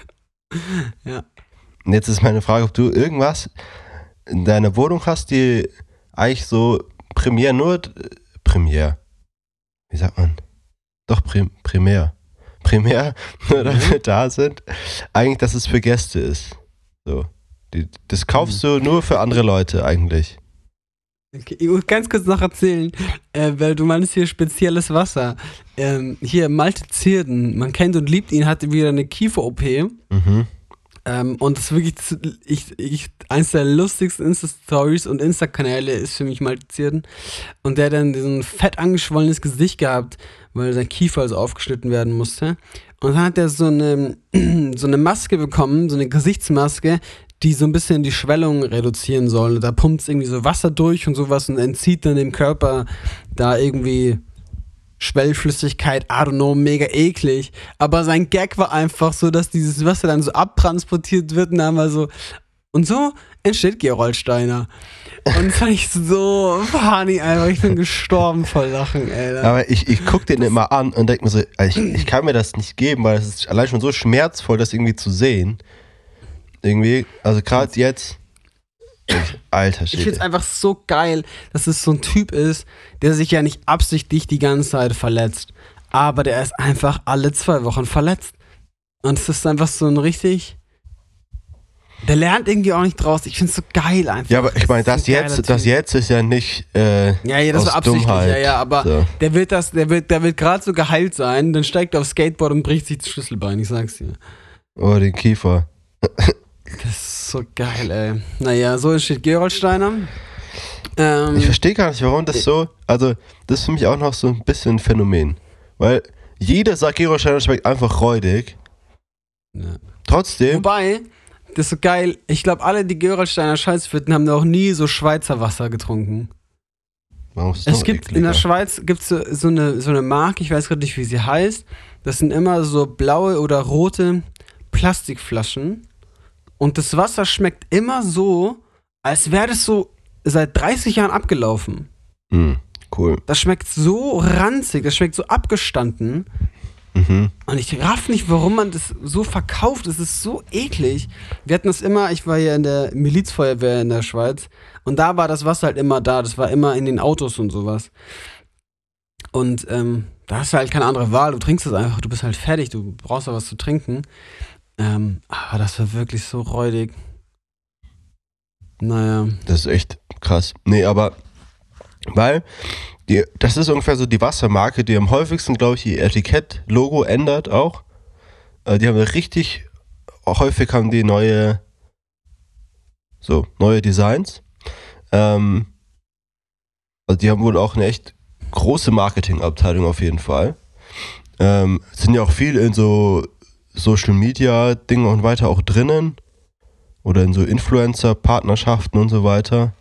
Ja. Und jetzt ist meine Frage, ob du irgendwas in deiner Wohnung hast, die eigentlich so primär nur, primär, wie sagt man? Doch, prim, primär. Primär nur dafür da sind, eigentlich, dass es für Gäste ist. So. Die, das kaufst du nur für andere Leute eigentlich. Okay, ich muss ganz kurz noch erzählen, äh, weil du meinst hier spezielles Wasser. Ähm, hier, Malte Zierden, man kennt und liebt ihn, hatte wieder eine Kiefer-O P. Mhm. Ähm, und das ist wirklich, z- ich, ich, eins der lustigsten Insta-Stories und Insta-Kanäle ist für mich Malte Zierden. Und der hat dann so ein fett angeschwollenes Gesicht gehabt, weil sein Kiefer also aufgeschnitten werden musste. Und dann hat er so eine, so eine Maske bekommen, so eine Gesichtsmaske, die so ein bisschen die Schwellung reduzieren soll. Da pumpt es irgendwie so Wasser durch und sowas und entzieht dann dem Körper da irgendwie Schwellflüssigkeit, I don't know, mega eklig. Aber sein Gag war einfach so, dass dieses Wasser dann so abtransportiert wird und dann war so, und so entsteht Gerolsteiner. Und das fand ich so funny einfach, ich bin gestorben vor Lachen, ey. Aber ich, ich gucke den immer an und denke mir so, ich, ich kann mir das nicht geben, weil es ist allein schon so schmerzvoll, das irgendwie zu sehen. Irgendwie, also gerade jetzt, ich, alter Ich finde es Shit. einfach so geil, dass es so ein Typ ist, der sich ja nicht absichtlich die ganze Zeit verletzt. Aber der ist einfach alle zwei Wochen verletzt. Und es ist einfach so ein richtig. Der lernt irgendwie auch nicht draus. Ich finde es so geil einfach. Ja, aber ich meine, ist ein das geiler jetzt, das Typ. jetzt ist ja nicht äh, Ja, ja, das aus war absichtlich, Dummheit. ja, ja, aber So. der wird das, der wird, der wird gerade so geheilt sein, dann steigt er aufs Skateboard und bricht sich das Schlüsselbein, ich sag's dir. Oh, den Kiefer. Das ist so geil, ey. Naja, so entsteht Gerolsteiner. Ähm, Ich verstehe gar nicht, warum das so, also das ist für mich auch noch so ein bisschen ein Phänomen. Weil jeder sagt, Gerolsteiner schmeckt einfach räudig. ja. Trotzdem, Wobei, das ist so geil, ich glaube, alle, die Gerolsteiner Scheißwürden haben auch nie so Schweizer Wasser getrunken. warum ist das Es noch gibt, in der ekliger? Schweiz gibt es so, so, eine, so eine Marke, ich weiß gerade nicht, wie sie heißt. Das sind immer so blaue oder rote Plastikflaschen und das Wasser schmeckt immer so, als wäre das so seit dreißig Jahren abgelaufen. Mm, cool. Das schmeckt so ranzig, das schmeckt so abgestanden. Mhm. Und ich raff nicht, warum man das so verkauft. Das ist so eklig. Wir hatten das immer, ich war ja in der Milizfeuerwehr in der Schweiz und da war das Wasser halt immer da. Das war immer in den Autos und sowas. Und ähm, da hast du halt keine andere Wahl. Du trinkst es einfach, du bist halt fertig, du brauchst ja was zu trinken. Ähm, aber das war wirklich so räudig. Naja. Das ist echt krass. Nee, aber weil die, das ist ungefähr so die Wassermarke, die am häufigsten, glaube ich, ihr Etikett-Logo ändert auch. Äh, die haben richtig, häufig haben die neue, so, neue Designs. Ähm, also die haben wohl auch eine echt große Marketingabteilung auf jeden Fall. Ähm, sind ja auch viel in so Social Media Dinge und weiter auch drinnen. Oder in so Influencer-Partnerschaften und so weiter.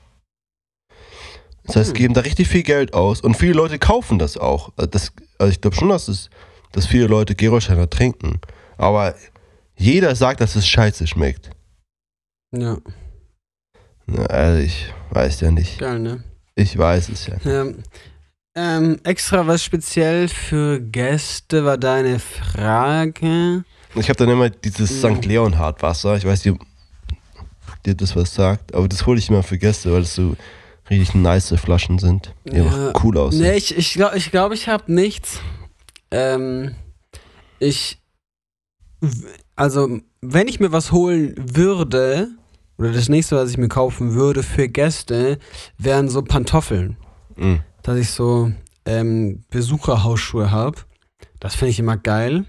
Das heißt, Hm. geben da richtig viel Geld aus und viele Leute kaufen das auch. Das, also ich glaube schon, dass, es, dass viele Leute Gerolsteiner trinken. Aber jeder sagt, dass es scheiße schmeckt. Ja. Na, also ich weiß ja nicht. Geil, ne? Ich weiß es ja. Ja. Ähm, extra was speziell für Gäste war deine Frage. Ich habe dann immer dieses Sankt Leonhard Wasser. Ich weiß nicht, ob dir das was sagt, aber das hole ich immer für Gäste, weil das so richtig nice Flaschen sind, die Ja. einfach cool aussehen. Nee, ich ich glaube, ich, glaub, ich habe nichts. Ähm, ich, w- also, wenn ich mir was holen würde, oder das nächste, was ich mir kaufen würde für Gäste, wären so Pantoffeln. Mhm. Dass ich so ähm, Besucherhausschuhe habe. Das finde ich immer geil.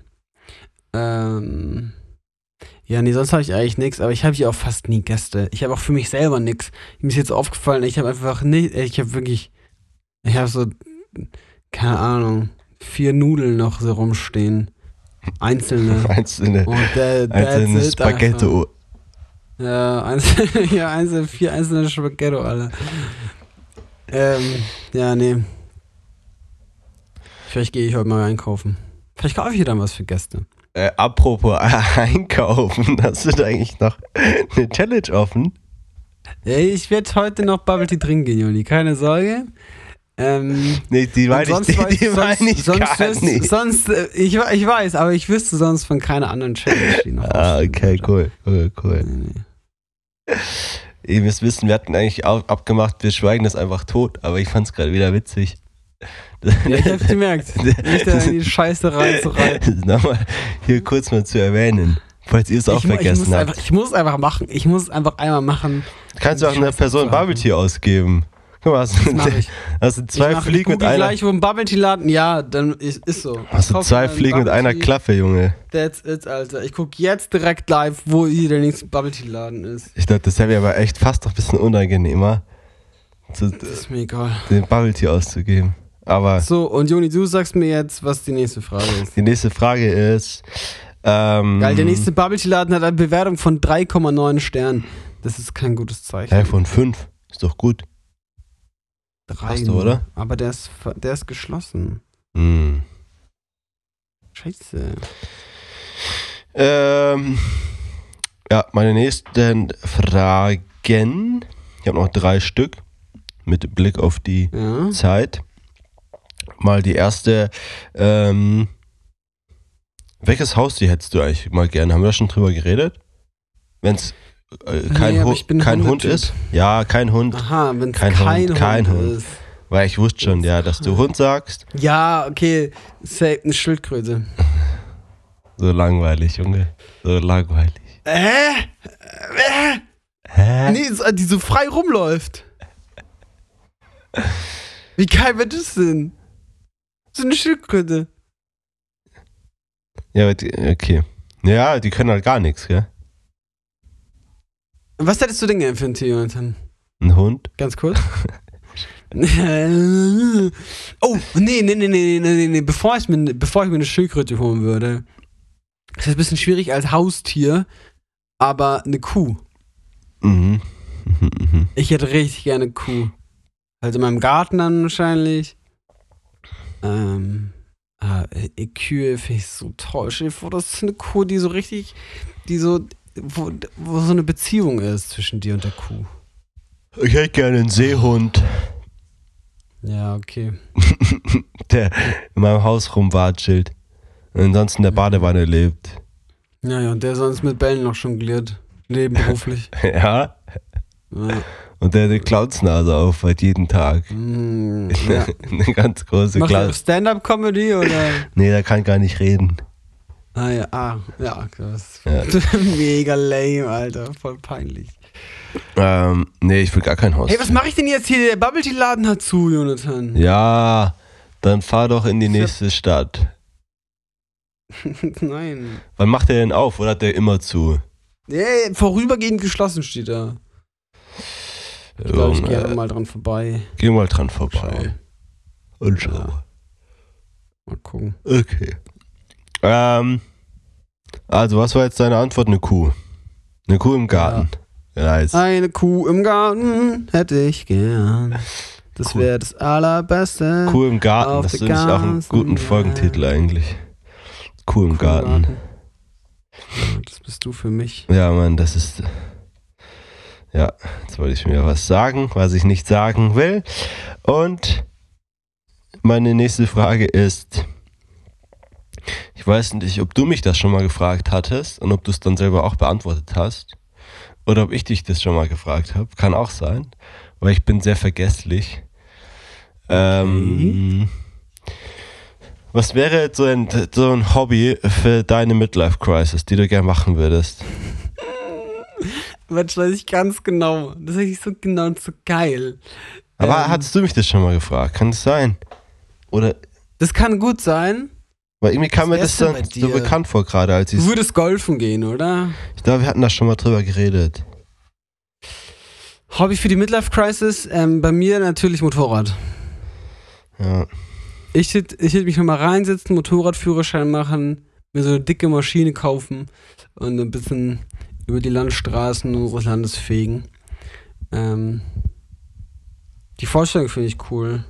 Ähm, ja, nee, sonst habe ich eigentlich nichts, aber ich habe hier auch fast nie Gäste. Ich habe auch für mich selber nichts. Mir ist jetzt aufgefallen, ich habe einfach nicht, ich habe wirklich, ich habe so, keine Ahnung, vier Nudeln noch so rumstehen. Einzelne. Einzelne, Und der, einzelne that's it Spaghetto. einfach. Ja, einzelne, ja, einzelne, vier einzelne Spaghetto, alle. Ähm, ja, nee. Vielleicht gehe ich heute mal einkaufen. Vielleicht kaufe ich hier dann was für Gäste. Äh, apropos einkaufen, hast du da eigentlich noch eine Challenge offen? Ey, ich werde heute noch Bubble Tea trinken gehen, Juli, keine Sorge. Ähm, Nee, die und meine ich, sonst die, weiß- die meine sonst- ich sonst gar wüs- nicht. Sonst, äh, ich, ich weiß, aber ich wüsste sonst von keiner anderen Challenge, die noch Ah, ausstehen okay, würde. cool, cool, cool. Nee, nee. Ihr müsst wissen, wir hatten eigentlich auch abgemacht, wir schweigen das einfach tot, aber ich fand's gerade wieder witzig. Ja, ich hab's gemerkt. Nicht da in die Scheiße reinzureiten. Nochmal hier kurz mal zu erwähnen, falls ihr es auch Ich, mu- ich, vergessen muss habt. einfach, ich muss es einfach machen. Ich muss es einfach einmal machen. Kannst du auch die einer Scheiße Person abzuhalten. Bubble Tea ausgeben. Guck mal, hast Das du, mach ich. hast du Ich, zwei mach, ich Fliegen mit google einer, gleich, wo ein Bubble Tea Laden. Ja, dann ist, ist so. hast du Kauf zwei mir einen Fliegen mit Bubble einer Tea. Klappe, Junge. That's it, Alter. Ich guck jetzt direkt live, wo hier der nächste Bubble Tea Laden ist. Ich dachte, das wäre mir aber echt fast noch ein bisschen unangenehmer, zu, Das ist mir egal. den Bubble Tea auszugeben. Aber So, und Joni, du sagst mir jetzt, was die nächste Frage ist. die nächste Frage ist, ähm, Geil, der nächste Bubble Tea Laden hat eine Bewertung von drei Komma neun Sternen. Das ist kein gutes Zeichen. Hä, von fünf. Ist doch gut. Drei passt doch, nur. oder? Aber der ist, ver- der ist geschlossen. Hm. Scheiße. Ähm, ja, meine nächsten Fragen. Ich habe noch drei Stück mit Blick auf die Ja. Zeit. Mal die erste. Ähm, welches Haustier hättest du eigentlich mal gerne? Haben wir da schon drüber geredet? Wenn es äh, kein, Nee, aber Hu- ich bin kein Hund Hundetyp. ist? Ja, kein Hund. Aha, wenn es Kein kein, Hund, kein Hund, Hund. ist. Weil ich wusste schon, ja, dass du Hund sagst. Ja, okay. Safe, eine Schildkröte. So langweilig, Junge. So langweilig. Äh? Äh? Hä? Nee, so- die so frei rumläuft. Wie geil wird das denn? So eine Schildkröte. Ja, aber die- okay. Ja, die können halt gar nichts, gell? Was hättest du denn gerne für ein Tier, Jonathan? Ein Hund? Ganz kurz. Oh, nee, nee, nee, nee, nee, nee, nee. Bevor ich mir, bevor ich mir eine Schildkröte holen würde. Das ist ein bisschen schwierig als Haustier, aber eine Kuh. Mhm. Mhm, mhm. Ich hätte richtig gerne eine Kuh. Also in meinem Garten dann wahrscheinlich. Ähm, Ah, äh, Kühe finde ich so toll. Stell dir vor, das ist eine Kuh, die so richtig, die so, wo, wo so eine Beziehung ist zwischen dir und der Kuh. Ich hätte gerne einen Seehund, Ja, okay. der in meinem Haus rumwatschelt und ansonsten in der Badewanne lebt. Ja, ja, und der sonst mit Bällen noch jongliert. Nebenberuflich. Ja? Ja. Und der eine Clownsnase aufhat jeden Tag. Mm, ja. Eine ganz große Macht er Klasse. Stand-up-Comedy oder? Nee, der kann gar nicht reden. Ah ja, ah, ja, das ist Ja. mega lame, Alter. Voll peinlich. Ähm, nee, ich will gar kein Haus. Hey, was mache ich denn jetzt hier? Der Bubble Tea Laden hat zu, Jonathan. Ja, dann fahr doch in die Ich hab- nächste Stadt. Nein. Wann macht der denn auf oder hat der immer zu? Nee, vorübergehend geschlossen steht da. Ich glaube, ich gehe Junge, mal dran vorbei. geh mal dran vorbei. Und schau. Ja. Mal gucken. Okay. Ähm, also, was war jetzt deine Antwort? Eine Kuh. Eine Kuh im Garten. Nice. Eine Kuh im Garten hätte ich gern. Das Cool. wäre das Allerbeste. Kuh im Garten, auf das der finde ich auch einen ganzen guten Welt. Folgentitel eigentlich. Kuh im Kuh Garten. Ja, das bist du für mich. Ja, Mann, das ist. Ja, jetzt wollte ich mir was sagen, was ich nicht sagen will. Und meine nächste Frage ist: Ich weiß nicht, ob du mich das schon mal gefragt hattest und ob du es dann selber auch beantwortet hast. Oder ob ich dich das schon mal gefragt habe. Kann auch sein, weil ich bin sehr vergesslich. Ähm, was wäre jetzt so ein, so ein Hobby für deine Midlife-Crisis, die du gerne machen würdest? Das weiß ich ganz genau. Das weiß ich so genau und so geil. Aber Ähm, hattest du mich das schon mal gefragt? Kann das sein? Oder, Das kann gut sein. weil irgendwie kam Was mir das wär's denn dann bei so dir? bekannt vor gerade, als ich Du würdest golfen gehen, oder? ich glaube, wir hatten da schon mal drüber geredet. Hobby für die Midlife Crisis? Ähm, bei mir natürlich Motorrad. Ja. Ich hätte ich hätt mich nochmal reinsetzen, Motorradführerschein machen, mir so eine dicke Maschine kaufen und ein bisschen über die Landstraßen unseres Landes fegen. Ähm, die Vorstellung finde ich cool.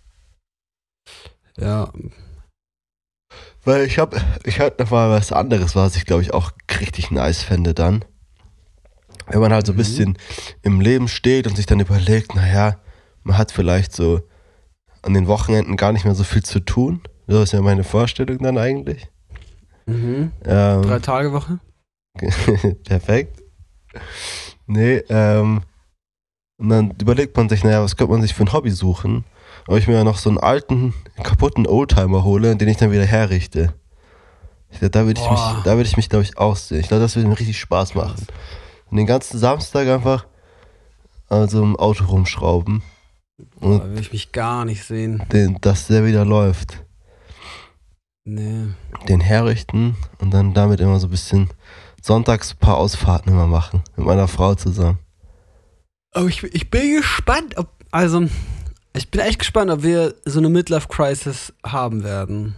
Ja. Weil ich hab, ich hatte noch mal was anderes, was ich glaube ich auch richtig nice fände dann. Wenn man halt so ein Mhm. bisschen im Leben steht und sich dann überlegt, naja, man hat vielleicht so an den Wochenenden gar nicht mehr so viel zu tun. So ist ja meine Vorstellung dann eigentlich. Mhm. Drei Ähm, Tage Woche? perfekt. Nee, ähm, und dann überlegt man sich, naja, was könnte man sich für ein Hobby suchen? Ob ich mir noch so einen alten, kaputten Oldtimer hole, den ich dann wieder herrichte. Ich glaub, da würde ich mich, Boah. da würde ich mich, glaube ich, aussehen. Ich glaube, das würde mir richtig Spaß machen. Und den ganzen Samstag einfach an so einem Auto rumschrauben. Und Da will ich mich gar nicht sehen. den, dass der wieder läuft. Nee. Den herrichten und dann damit immer so ein bisschen sonntags ein paar Ausfahrten immer machen. Mit meiner Frau zusammen. Aber ich, ich bin gespannt, ob. Also, ich bin echt gespannt, ob wir so eine Midlife-Crisis haben werden.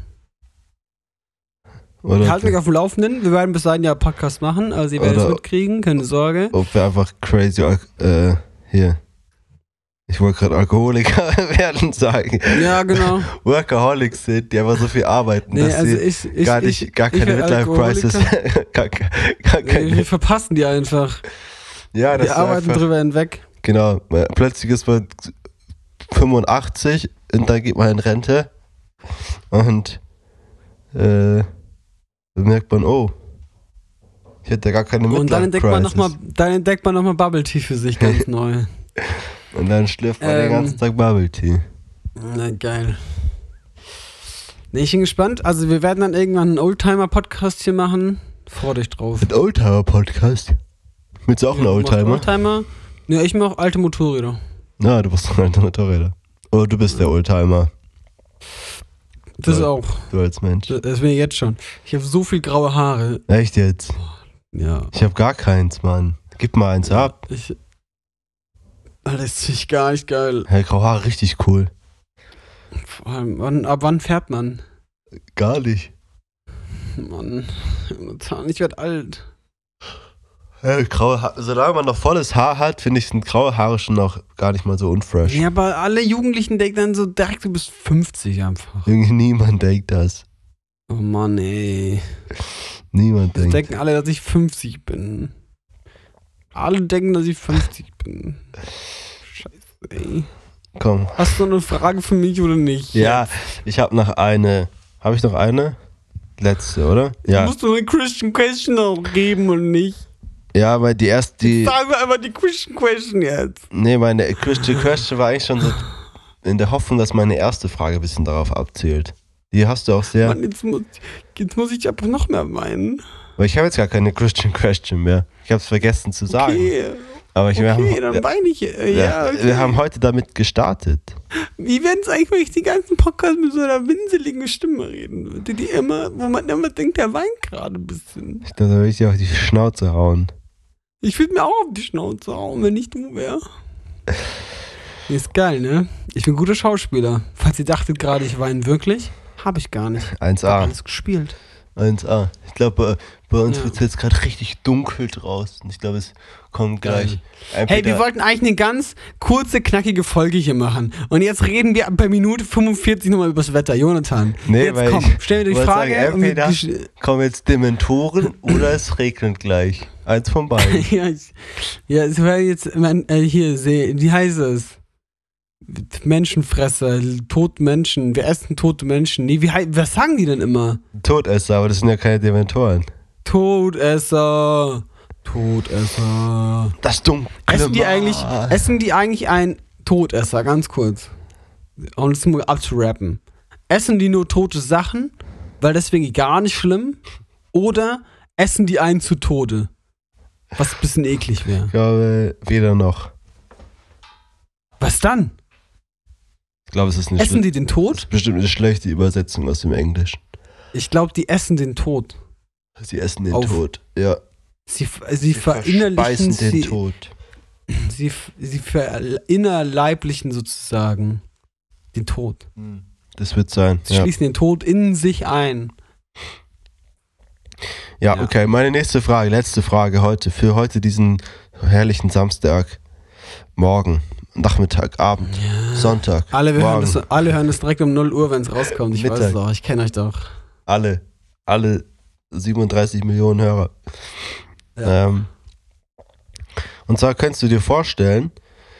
Oder Halt mich auf dem Laufenden. Wir werden bis dahin ja Podcast machen, also ihr werdet es Oder- mitkriegen, keine Sorge. ob wir einfach crazy, Al- äh, hier. Ich wollte gerade Alkoholiker werden sagen. Ja, genau. Workaholics sind, die einfach so viel arbeiten, Nee, dass also sie ich, ich, gar ich, nicht, gar ich keine werd Midlife-Crisis, Alkoholiker. gar, gar Nee, keine, wir verpassen die einfach. ja, das Wir ist arbeiten einfach, drüber hinweg. genau, plötzlich ist man fünfundachtzig und dann geht man in Rente und äh, dann merkt man, oh, ich hätte gar keine Und dann entdeckt man Midlife-Crisis. nochmal, dann entdeckt man nochmal Bubble Tea für sich ganz neu. Und dann schlürft man den Ähm. ganzen Tag Bubble Tea. Na geil. Nee, ich bin gespannt. Also wir werden dann irgendwann einen Oldtimer-Podcast hier machen. Freu dich drauf. Ein Oldtimer-Podcast. Willst du auch einen Ja, du machst Oldtimer? Oldtimer? Ja, ich mach alte Motorräder. Na, du bist doch ein alter Motorräder. Oder du bist der Oldtimer. Das Ja. auch. Du als Mensch. Das, das bin ich jetzt schon. Ich habe so viel graue Haare. Echt jetzt? Ja. Ich hab gar keins, Mann. Gib mal eins ab. Ich, Alter, das finde ich gar nicht geil. Hey, graue Haare, richtig cool. Vor allem, wann, ab wann fährt man? Gar nicht. Mann, Jonathan, ich werd alt. Äh, graue Haare. Solange man noch volles Haar hat, finde ich, sind graue Haare schon noch gar nicht mal so unfresh. Ja, aber alle Jugendlichen denken dann so direkt, du bist fünfzig einfach. Irgendwie niemand denkt das. Oh Mann, ey. Niemand Das denkt. denken alle, dass ich fünfzig bin. Alle denken, dass ich fünfzig bin. Scheiße, ey. Komm. Hast du noch eine Frage für mich oder nicht? Ja, ich habe noch eine. Habe ich noch eine? Letzte, oder? Ja. Du musst doch eine Christian Question auch geben und nicht. Ja, weil die erste, die. Sagen wir einfach die Christian Question jetzt. Nee, meine Christian Question war eigentlich schon so in der Hoffnung, dass meine erste Frage ein bisschen darauf abzielt. Die hast du auch sehr. Mann, jetzt muss, jetzt muss ich aber noch mehr weinen. Weil ich habe jetzt gar keine Christian Question mehr. Ich habe es vergessen zu sagen. Okay, Aber ich, wir okay haben, dann weine ich. Äh, ja, ja, okay. wir haben heute damit gestartet. Wie werden es eigentlich, wenn ich die ganzen Podcasts mit so einer winzeligen Stimme reden würde, die immer, wo man immer denkt, der weint gerade ein bisschen. Ich glaube, da will ich dir auf die Schnauze hauen. Ich würde mir auch auf die Schnauze hauen, wenn ich du wäre. Ist geil, ne? Ich bin ein guter Schauspieler. Falls ihr dachtet gerade, ich weine wirklich, habe ich gar nicht. eins Hab A. alles gespielt. eins A. Ich glaube, bei, bei uns Ja. wird es jetzt gerade richtig dunkel draußen. Ich glaube, es kommt gleich. Hey, wir wollten eigentlich eine ganz kurze, knackige Folge hier machen. Und jetzt reden wir bei Minute fünfundvierzig nochmal über das Wetter. Jonathan, Nee, jetzt weil komm, ich stell mir die wollte Frage. sagen, und entweder gesch- kommen jetzt Dementoren oder es regnet gleich. Eins von beiden. ja, ich, ja, es war jetzt, mein, äh, hier, seh, wie heißt es? Menschenfresser, tote Menschen, wir essen tote Menschen. Nee, wie, hei- was sagen die denn immer? Todesser, aber das sind ja keine Dementoren. Todesser, Todesser. Das dunkle Essen die Mal. eigentlich, essen die eigentlich ein Todesser, ganz kurz. Um das mal abzurappen. Essen die nur tote Sachen, weil deswegen gar nicht schlimm? Oder essen die einen zu Tode? Was ein bisschen eklig wäre. Ich glaube, weder noch. Was dann? Ich glaube, es ist eine, Essen schle- die den das Tod? ist bestimmt eine schlechte Übersetzung aus dem Englischen. Ich glaube, die essen den Tod. Sie essen den Auf. Tod. Ja. Sie, sie verinnerlichen, verspeisen den sie, Tod. sie, sie verinnerleiblichen sozusagen den Tod. Das wird sein. Sie Ja. schließen den Tod in sich ein. ja, Ja. okay. Meine nächste Frage, letzte Frage heute, für heute diesen herrlichen Samstag, morgen, Nachmittag, Abend, Sonntag, Alle, wir hören morgen, das, alle hören das direkt um null Uhr, wenn es rauskommt. Ich weiß Mittag. es doch, ich kenne euch doch. alle, alle siebenunddreißig Millionen Hörer. Ja. Ähm, und zwar könntest du dir vorstellen,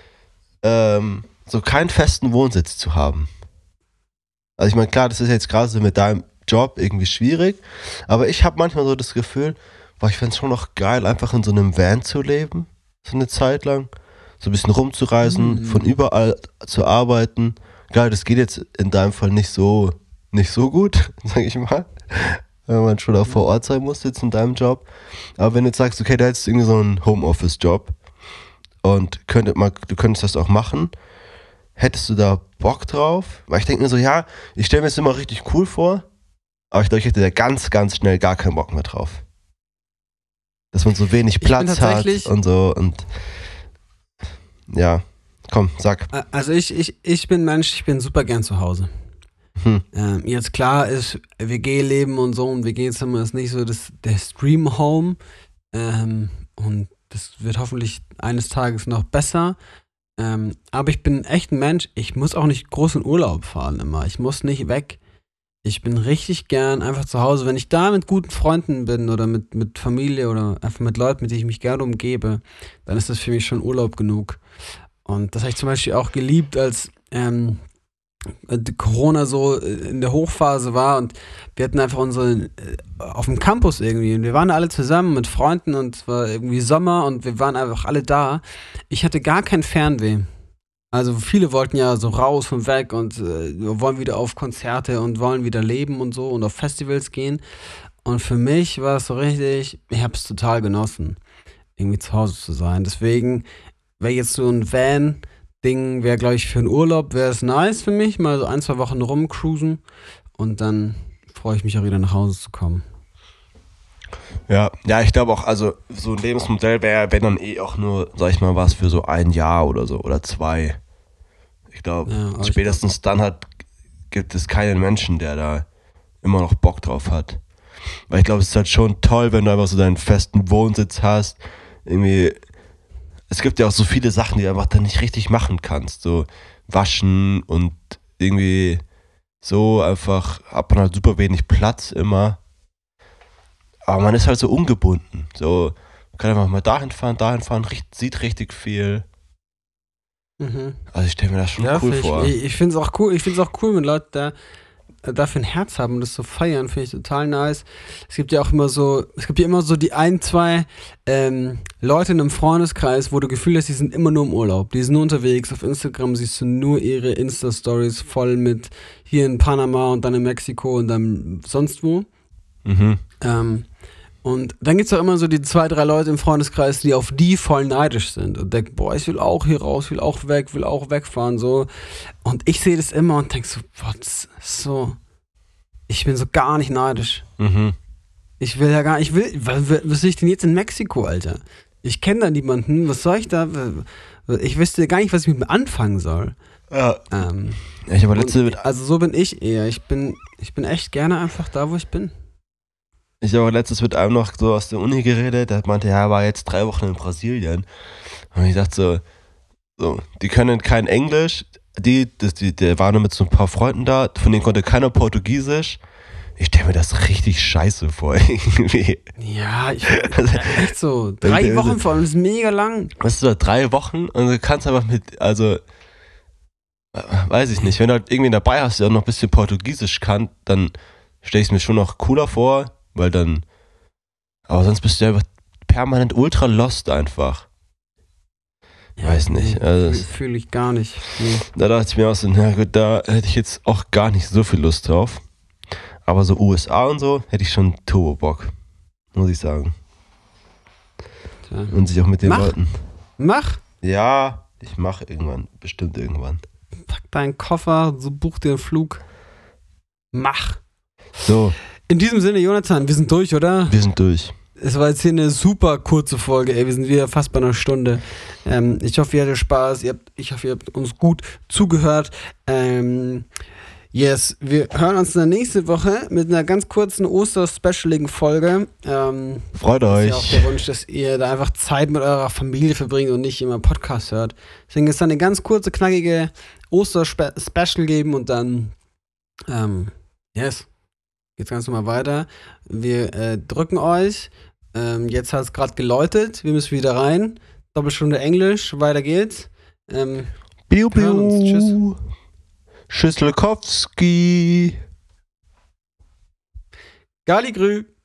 ähm, so keinen festen Wohnsitz zu haben. Also ich meine, klar, das ist jetzt gerade so mit deinem Job irgendwie schwierig, aber ich habe manchmal so das Gefühl, boah, ich fände es schon noch geil, einfach in so einem Van zu leben, so eine Zeit lang, so ein bisschen rumzureisen, Mhm. von überall zu arbeiten. Geil, das geht jetzt in deinem Fall nicht so, nicht so gut, sag ich mal, wenn man schon auch vor Ort sein muss jetzt in deinem Job. Aber wenn du jetzt sagst, okay, da hättest du irgendwie so einen Homeoffice-Job und könntet mal, du könntest das auch machen, hättest du da Bock drauf? Weil ich denke mir so, ja, ich stelle mir das immer richtig cool vor, aber ich glaube, ich hätte da ganz, ganz schnell gar keinen Bock mehr drauf. Dass man so wenig bin Platz hat tatsächlich- und so und ja, komm, sag. Also ich, ich, ich bin Mensch, ich bin super gern zu Hause. Hm. Ähm, jetzt klar ist W G-Leben und so, und W G-Zimmer ist nicht so das, der Stream-Home. Ähm, und das wird hoffentlich eines Tages noch besser. Ähm, aber ich bin echt ein Mensch, ich muss auch nicht groß in Urlaub fahren immer. Ich muss nicht weg. Ich bin richtig gern einfach zu Hause. Wenn ich da mit guten Freunden bin oder mit, mit Familie oder einfach mit Leuten, mit denen ich mich gerne umgebe, dann ist das für mich schon Urlaub genug. Und das habe ich zum Beispiel auch geliebt, als ähm, die Corona so in der Hochphase war und wir hatten einfach unsere äh, auf dem Campus irgendwie und wir waren alle zusammen mit Freunden und es war irgendwie Sommer und wir waren einfach alle da. Ich hatte gar kein Fernweh. Also viele wollten ja so raus und weg und äh, wollen wieder auf Konzerte und wollen wieder leben und so und auf Festivals gehen. Und für mich war es so richtig, ich habe es total genossen, irgendwie zu Hause zu sein. Deswegen wäre jetzt so ein Van-Ding, wäre glaube ich für einen Urlaub, wäre es nice für mich, mal so ein, zwei Wochen rumcruisen und dann freue ich mich auch wieder nach Hause zu kommen. Ja, ja, ich glaube auch, also so ein Lebensmodell wäre, wenn dann eh auch nur, sag ich mal, was für so ein Jahr oder so oder zwei. Ich glaube, Ja, aber ich spätestens dann hat, gibt es keinen Menschen, der da immer noch Bock drauf hat. Weil ich glaube, es ist halt schon toll, wenn du einfach so deinen festen Wohnsitz hast, irgendwie, es gibt ja auch so viele Sachen, die du einfach dann nicht richtig machen kannst. So waschen und irgendwie so einfach hat man halt super wenig Platz immer. Aber man ist halt so ungebunden. So, man kann einfach mal dahin fahren, dahin fahren, richt, sieht richtig viel. Mhm. Also ich stelle mir das schon Ja, cool find vor. Ich, ich finde es auch cool. Ich finde es auch cool, wenn Leute da dafür ein Herz haben und das so feiern, finde ich total nice. Es gibt ja auch immer so, es gibt ja immer so die ein, zwei ähm, Leute in einem Freundeskreis, wo du Gefühl hast, die sind immer nur im Urlaub. Die sind nur unterwegs. Auf Instagram siehst du nur ihre Insta-Stories voll mit hier in Panama und dann in Mexiko und dann sonst wo. Mhm. Ähm, und dann gibt es auch immer so die zwei, drei Leute im Freundeskreis, die auf die voll neidisch sind und denken, boah, ich will auch hier raus, will auch weg, will auch wegfahren, so. Und ich sehe das immer und denke so, boah, das ist so, ich bin so gar nicht neidisch. Mhm. Ich will ja gar nicht, ich will, was, was will ich denn jetzt in Mexiko, Alter? Ich kenne da niemanden, was soll ich da, ich wüsste gar nicht, was ich mit mir anfangen soll. Ja. Ähm, Ich habe letzte und, also so bin ich eher, ich bin, ich bin echt gerne einfach da, wo ich bin. Ich habe letztens mit einem noch so aus der Uni geredet, der meinte, ja, er war jetzt drei Wochen in Brasilien. Und ich dachte so, so die können kein Englisch, die, das, die, der war nur mit so ein paar Freunden da, von denen konnte keiner Portugiesisch. Ich stelle mir das richtig scheiße vor, irgendwie. Ja, ich, echt so, drei Wochen vor allem, das ist mega lang. Weißt du, da drei Wochen und du kannst einfach mit, also, weiß ich nicht, wenn du halt irgendwie dabei hast, der noch ein bisschen Portugiesisch kann, dann stelle ich es mir schon noch cooler vor. Weil dann, aber sonst bist du ja einfach permanent ultra lost einfach. Ja, Weiß nicht. Also Fühle fühl ich gar nicht. Nee. Da dachte ich mir auch so, na gut, da hätte ich jetzt auch gar nicht so viel Lust drauf. Aber so U S A und so hätte ich schon Turbo-Bock, muss ich sagen. Tja. Und sich auch mit den Mach. Leuten. Mach, Ja, ich mache irgendwann, bestimmt irgendwann. pack deinen Koffer, so buch dir einen Flug. Mach. So, In diesem Sinne, Jonathan, wir sind durch, oder? wir sind durch. Es war jetzt hier eine super kurze Folge, ey. Wir sind wieder fast bei einer Stunde. Ähm, ich hoffe, ihr hattet Spaß. Ihr habt, ich hoffe, ihr habt uns gut zugehört. Ähm, yes, wir hören uns dann nächste Woche mit einer ganz kurzen Oster-specialigen Folge. Ähm, Freut ist euch. ja auch der Wunsch, dass ihr da einfach Zeit mit eurer Familie verbringt und nicht immer Podcast hört. Deswegen ist dann eine ganz kurze, knackige Oster-Special geben und dann, ähm, yes. Geht's ganz normal weiter. Wir äh, drücken euch. Ähm, jetzt hat es gerade geläutet. Wir müssen wieder rein. Doppelstunde Englisch. Weiter geht's. Ähm, Biu, wir hören uns. Tschüss. biu. Schüsselkowski. Gali Grü.